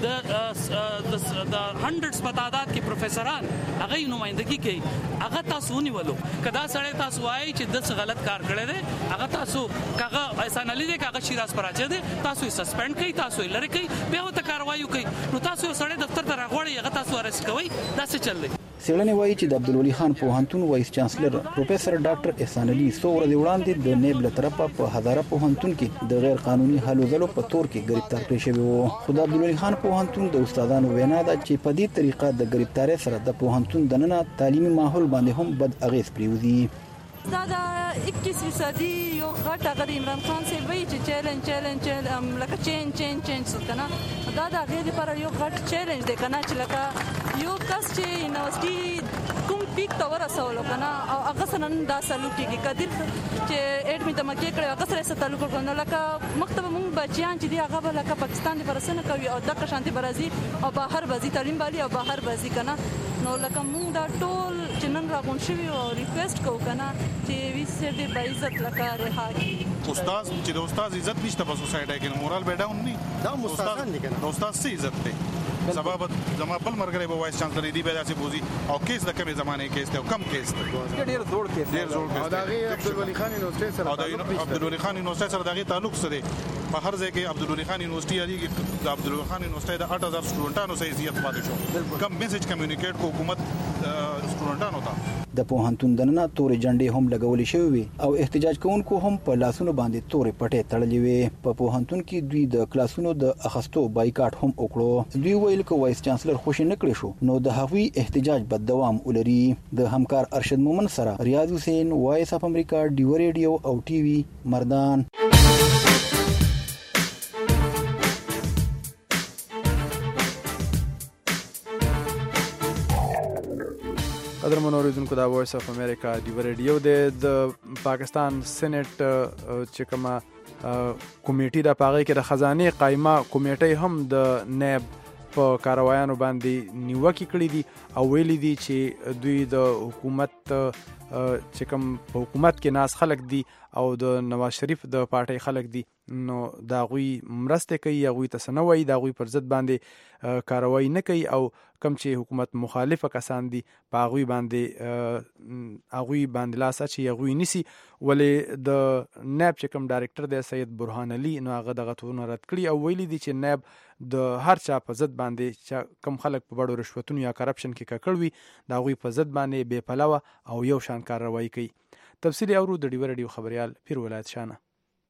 د د هندرډز په تعداد کې پروفیسوران هغه نمائندګي کوي. هغه تاسو ونیولو کدا سړی تاسو وایي چې د غلط کار کړی دی هغه تاسو کاغه احسان علي دی کاغه شیراز پراچا دی تاسو یې سسپند کوي، تاسو یې لری کوي، بیا وته کاروایی کوي. نو تاسو سړی دفتر ته راغوړی هغه تاسو ارست کوي. دا څه چل دی؟ سیړنې وایي چې د عبدالولي خان پوهنتون وایس چانسلر پروفیسور ډاکټر احسان علي څو ورځې وړاندې د نیب له طرفه په هزاره پوهنتون کې د غیر قانوني هلو ځلو په تور کې گرفتار کړی شوی و. خو د عبدالولي خان پوهنتون د استادانو وینا ده چې په دې طریقه د گرفتارۍ سره د پوهنتون دننه تعلیمي ماحول باندې هم بد اغیز پریوزي. دا د اکیسوي صدي یو غټ هغه عمران خان سی وایي چې چیلنج چیلنج لکه چین چین چین څه کنه دا د غیر لپاره یو غټ چیلنج دی کنه چې لکه یو کس چې یونیورسيټي کوم پیک ته ورسولو کنه او هغه سره دا سلوک کیږي کدی چې اډمی ته مکه کړو هغه سره ستلو کوي لکه مکتب مونږ بچیان چې دی هغه لکه پاکستان دی پرسنه کوي او د شانتي برازي او بهر بازي تعلیم بالي او بهر بازي کنه نو لکه مونږ دا ټول چې نن راغون شوی او ریکوست کوو کنه چې وی سر دې په عزت لکه رها کی. استاد چې د استاد عزت نشته په سوسایټي کې مورال به ډاون نه دا استادان دي کنه استاد سي عزت دی. سبب زما بل مرګره به وایس چانسلر دی به داسې بوزي او کیس د کومه زمانه کیس ته کم کیس ته ډیر زوړ کیس ډیر زوړ کیس او دا غي عبدالولي خان یونیورسيټي سره او عبدالولي خان یونیورسيټي سره دغه تعلق سره په هر ځای کې عبدالولي خان یونیورسيټي علي کې د عبدالولي خان یونیورسيټي د اټ هزار سټوډنټانو سره زیات پاتې شو. کم میسج کمیونیکیټ کو حکومت سټوډنټانو ته د پوهنتون دننه تورې جنډې هم لګولې شوې وي او احتجاج کوونکو هم په لاسونو باندې تورې پټې تړلې وي. په پوهنتون کې دوی د کلاسونو د اخستو بایکاټ هم وکړو. دوی ویل چې وایس چانسلر خوشی نه کړی شو نو د هغوی احتجاج به دوام ولري. د همکار ارشد مومن سره ریاض حسین وایس اف امریکا ډیو ریډیو او ټي وي مردان. قدرمن اوریدونکو دا وایس اف امریکا ډیو ریډیو د پاکستان سېنات چې کومه کمیټه د پاغې کې د خزانه قائمه کمیټه هم د نیب په کاروایانو باندې نیوکه کړې دي او ویلي دي چې دوی د حکومت چې کوم په حکومت کې ناس خلک دي او د نواز شریف د پارټي خلک دي نو دا غوي مرسته کوي غوي تسنوي دا غوي پر ضد باندې کاروایی نه کوي او کم چې حکومت مخالفه کسان دي په غوي باندې غوي باندې لاسه چې غوي نسی ولې د نیب چې کوم ډایرکټر دی سید برهان علي نو هغه دغه تورونه رد کړی او ویلي دي چې نیب د هر چا په ضد باندې چې کم خلک په بڑو رشوتونو یا کرپشن کې ککړوي دا غوي په ضد باندې بے پلوه او یو شان کاروایی کوي. تفصیلی اورو د ډیو ریډیو خبريال پیر ولایت شانه.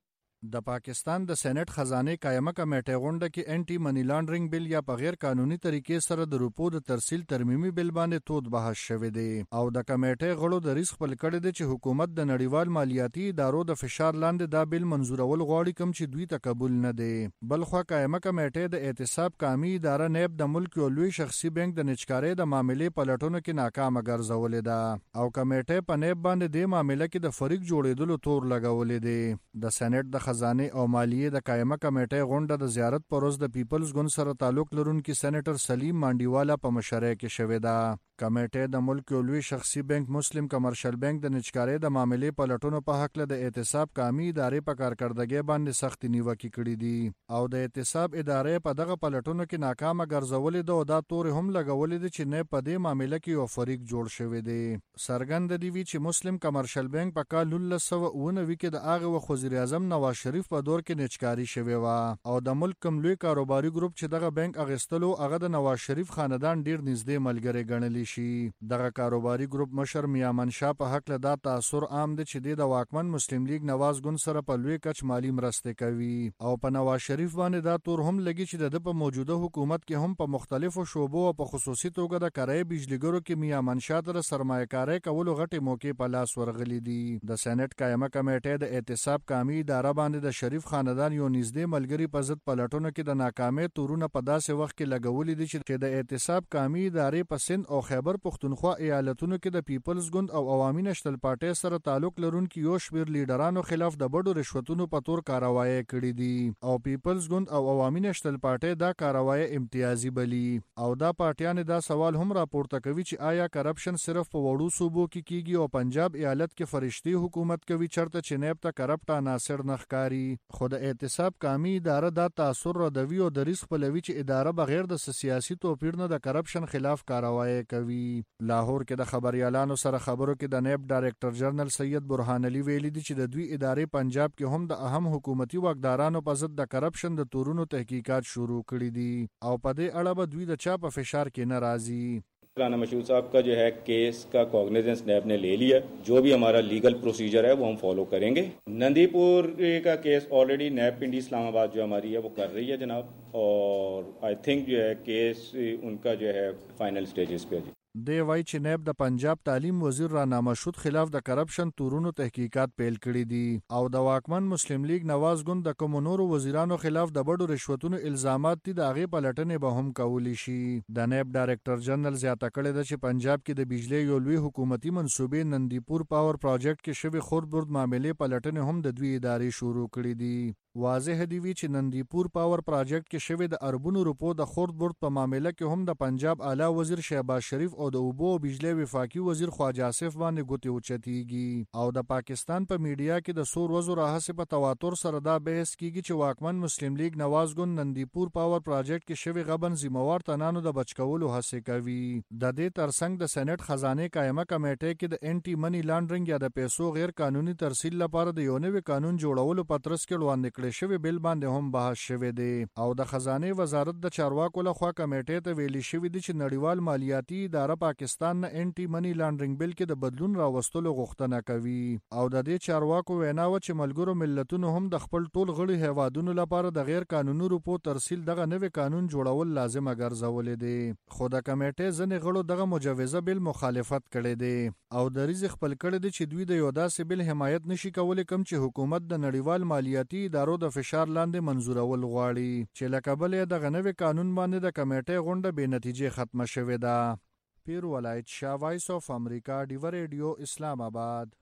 د پاکستان د سېنات خزانه قائمه کمیټه غونډه کې انټي منی لانډرینګ بل یا په غیر قانوني طریقې سره د روپو د ترسیل ترمیمي بل باندې تود بحث شوه دی او د کمیټې غړو د ریسک خپل کړی دی چې حکومت د نړیوال مالیاتي ادارو د فشار لاندې دا بل منزورول غواړي کوم چې دوی ته قبول نه دی بل خو قائمه کمیټه د احتساب قومي اداره نیب د ملک یو لوی شخصي بانک د نچکارې د معاملې پلټونو کې ناکامه ګرځولې ده او کمیټه په نیب باندې د معاملې کې د فریق جوړېدلو تور لګولې دی د سېنات د خزانه او مالیې د قائمه کمیټې غونډه د زیارت پروز د پیپلز ګوند سره تعلق لرونکي سېنیټر سلیم مانډیوالا په مشرۍ کې شوې ده کمیټې د ملک یو لوی شخصي بانک مسلم کمرشل بانک د نچکارۍ د معاملې پلټونو په حق له د احتساب قومي ادارې په کارکړدګۍ باندې سخت نیوکې کړې دي او د احتساب ادارې په دغه پلټونو کې ناکامه ګرځولې ده او دا تور هم لګولې دي چې نه په دې معاملې کې یو فریق جوړ شوی دی سرګند دی وی چې مسلم کمرشل بانک په کال نولس سوه اوه نوي کې د هغه وخت وزیر اعظم نواز شریف په دور کې نچکاری شوی و او د ملک کوم لوی کاروباري ګروپ چې دغه بانک اغستلو هغه د نواز شریف خاندان ډیر نږدې ملګری ګڼلی شي دغه کاروباري ګروپ مشر میاں منشا په حق له دا تاثر عام دي چې د واکمن مسلم لیگ نواز ګوند سره په لوی کچ مالی مرسته کوي او په نواز شریف باندې دا تور هم لګي چې د په موجوده حکومت کې هم په مختلفو شوبو او په خصوصي توګه د کرای بجلیګرو کې میاں منشا تر سرمایه‌کاري کولو غټي موقع په لاس ورغلي دي د سېنات قائمه کمیټه د احتساب قومي اداره باندې د شریف خاندان یو نږدې ملګری په ضد پلټونو کې د ناکامۍ تورونه په داسې وخت کې لګولې دي چې د احتساب قومي ادارې په سند او خیبر پختونخوا ایالتونو کې د پیپلز ګوند او عوامي نشتل پارټي سره تعلق لرونکي یو شمېر لیډرانو خلاف د بډو رشوتونو په تور کاروایی کړې دي او پیپلز ګوند او عوامي نشتل پارټي دا کاروایی امتیازي بلی او دا پارټیان دا سوال هم راپورته کوي چې آیا کرپشن صرف په وړو صوبو کې کیږي او پنجاب ایالت کې فرشتي حکومت کوي چرته چې نیب ته کرپټ عناصر نخکاری خود احتساب قومي اداره دا تاثر ردوي او د ریسک پلوي چې اداره بغیر د سیاسي توپیر نه د کرپشن خلاف کاروایی کوي لاهور کې د خبريالانو سره خبرو کې د نیب ډایریکټر جنرال سید برهان علي ویلي دي چې د دوی ادارې پنجاب کې هم د اهم حکومتي واکدارانو په ضد د کرپشن د تورونو تحقیقات شروع کړي دي او په دې اړه به دوی د چا په فشار کې نه راځي राना मशहूद साहब का जो है केस का कॉग्निजेंस नैब ने ले लिया जो भी हमारा लीगल प्रोसीजर है वो हम फॉलो करेंगे नंदीपुर का case already NAB Pindi Islamabad जो हमारी है वो कर रही है जनाब और आई थिंक जो है केस उनका जो है फाइनल स्टेजेस पे है دی وای چې نیب د پنجاب تعلیم وزیر رانا مشهود خلاف د کرپشن تورونو تحقیقات پیل کړي دي او د واکمن مسلم لیگ نواز ګوند د کوم نورو وزیرانو خلاف د بډو رشوتونو الزامات دي د هغه پلټنې به هم کولی شي د نیب ډایریکټر جنرال زیاته کړی دی چې پنجاب کې د بجلی یو لوی حکومتي منصوبې نندیپور پاور پروجیکټ کې شوی خردبرد معاملې پلټنې هم د دوی ادارې شروع کړي دي واضح دی وی چې نندیپور پاور پروجیکټ کې شوی د اربونو روپو د خردبرد په معاملې کې هم د پنجاب اعلی وزیر شهباز شریف او د اوبو او بجلی وفاقي وزیر خواجه آصف باندې ګوتې اوچتېږي او د پاکستان په میډیا کې د سور وزو راهسې په تواتر سره دا بحث کیږي چې واکمن مسلم لیگ نواز ګوند نندیپور پاور پروجیکټ کې شوی غبن ذمہوار تنانو د بچکولو هڅه کوي د دې ترڅنګ د سېنات خزانه قائمه کمیټې کې د انټي منی لانډرینګ یا د پیسو غیر قانوني ترسیل لپاره د یو نوي قانون جوړولو پترس کې وړاندې شوی بل باندې هم بحث شوی دی او د خزانه وزارت د چارواکو لخوا کمیټې ته ویلي شوی دی چې نړیوال مالیاتي اداره پاکستان نه انټي منی لانډرینګ بل کې د بدلون راوستلو غوښتنه کوي او د دې چارواکو وینا و چې ملګرو ملتونو هم د خپل ټول غړي هیوادونو لپاره د غیر قانوني روپو ترسیل دغه نوي قانون جوړول لازم ګرځولې دي خو د کمیټې ځنې غړو دغه مجوزه بل مخالفت کړي دي او د ریز خپل کړي دي چې دوی د یو داسې بل حمایت نشي کولای کوم چې حکومت د نړیوال مالیاتي ادارو د فشار لاندې منزورول غواړي چې لکه بل د غنوي قانون باندې د کمیټې غونډه به نتیجې ختمه شوې ده پیر ولایت شاه وایس اف امریکا ډیو ریډیو اسلام آباد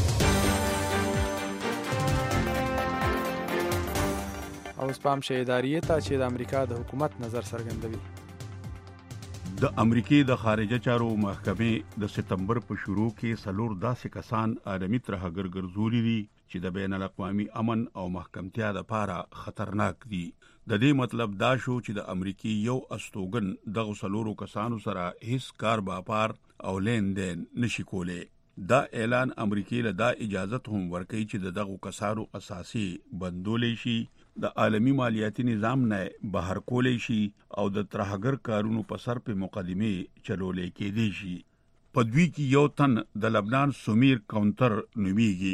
او سپام شه اداریه ته چې د امریکا د حکومت نظر څرګندوي د امریکای د خارجه چارو محکمې د سپتمبر په شروع کې سلور داسې کسان عالمي ترهګر ګرځولي دي چې د بین الاقوامي امن او محکمتیا لپاره خطرناک دي د دې مطلب دا شو چې د امریکای یو استوګن دغه سلورو کسانو سره هیڅ کار باپار او لین دین نشي کولی دا اعلان امریکای له دا اجازت هم ورکوي چې د دغه کسانو اساسي بندولې شي د عالمی مالیاتي نظام نه بهر کولې شي او د ترهګر کارونو په سر په مقدمه چلولې کېدې شي په دوی کې یو تن د لبنان سمیر کاونټر نومیږي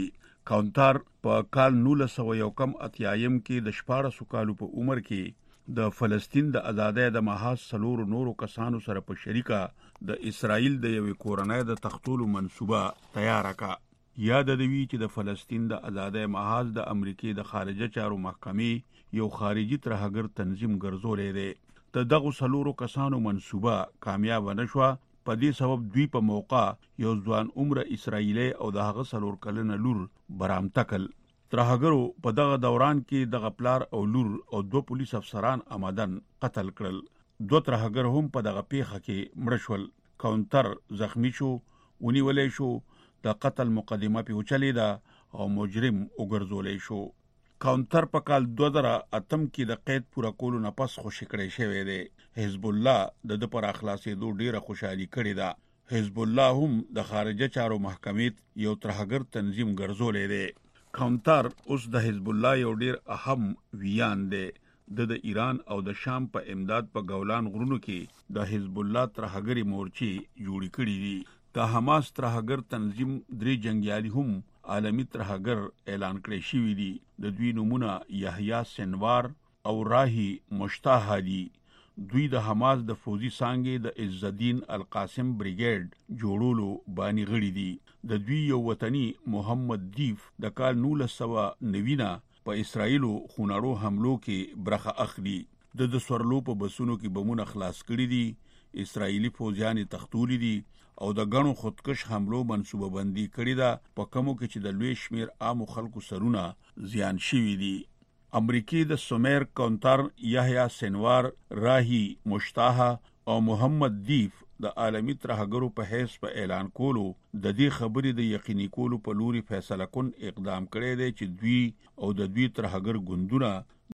کاونټر په کال نولس سوه یو کم اتیایم کې د شپاړسو کالو په عمر کې د فلسطین د ازادۍ د محاذ څلورو نورو کسانو سره په شریکه د اسرائیل د یوې کورنۍ د تختولو منصوبه تیاره کړه. یاد دی چې د فلسطین د ازادۍ محاذ د امریکای د خارجه چارو محکمې یو خارجي ترهګر تنظیم ګرځولې دی. د دغه څلورو کسانو منصوبه کامیاب نه شوه. په دې سبب دوی په موقع یو ځوان عمره اسرائیلی او د هغه څلور کلنه لور برامته کړل. ترهګرو په دغه دوران کې دغه پلار او لور او دوه پولیس افسران آمدن قتل کړل. دوه ترهګر هم په دغه پیښه کې مړه شول. کاونټر زخمی شو، ونیولې شو، د قتل مقدمه پې وچلېده او مجرم وګرځولی شو. کاونټر په کال دوه زره اتم کې د قید پوره کولو نه پس خوشي کړی شوی دی. حزب الله د د پر اخلاصېدو ډیره خوشحالي کړې ده. حزب الله هم د خارجه چارو محکمې یو ترهګر تنظیم ګرځولی دی. کاونټر اوس د حزب الله یو ډیر اهم ویان دی. د د ایران او د شام په امداد په ګولان غرونو کې د حزب الله ترهګری مورچې جوړې کړې دي. د حماس ترهګر تنظیم درې جنگیالي هم عالمی ترهګر اعلان کړی شوي دي. د دوی نومونه یحیی سنوار او راهی مشتاح دي. دوی د حماس د فوزي څانګې د عز الدین القاسم بریګیډ جوړولو بانی غړي دي. د دوی یو وطني محمد دیف د کال نولس سوه نوي په اسرائیلو خونړو حملو کې برخه اخلي. د د سورلو په بسونو کې بمونه خلاص کړي دي. اسرائیلی فوجیان تختولی دي او د غنو خودکش حملو منصوبه بندي کړي ده، په کومو کې چې د لوی شمیر عام خلکو سرونه زیان شوي دي. امریکای د سومیر کاونټر یحیی سنوار، راهی مشتاح او محمد دیف د عالمی ترهګرو په حیث په اعلان کولو د دې خبرې د یقیني کولو په لوري فیصله کن اقدام کړی دی چې دوی او د دوی ترهګر ګوندونه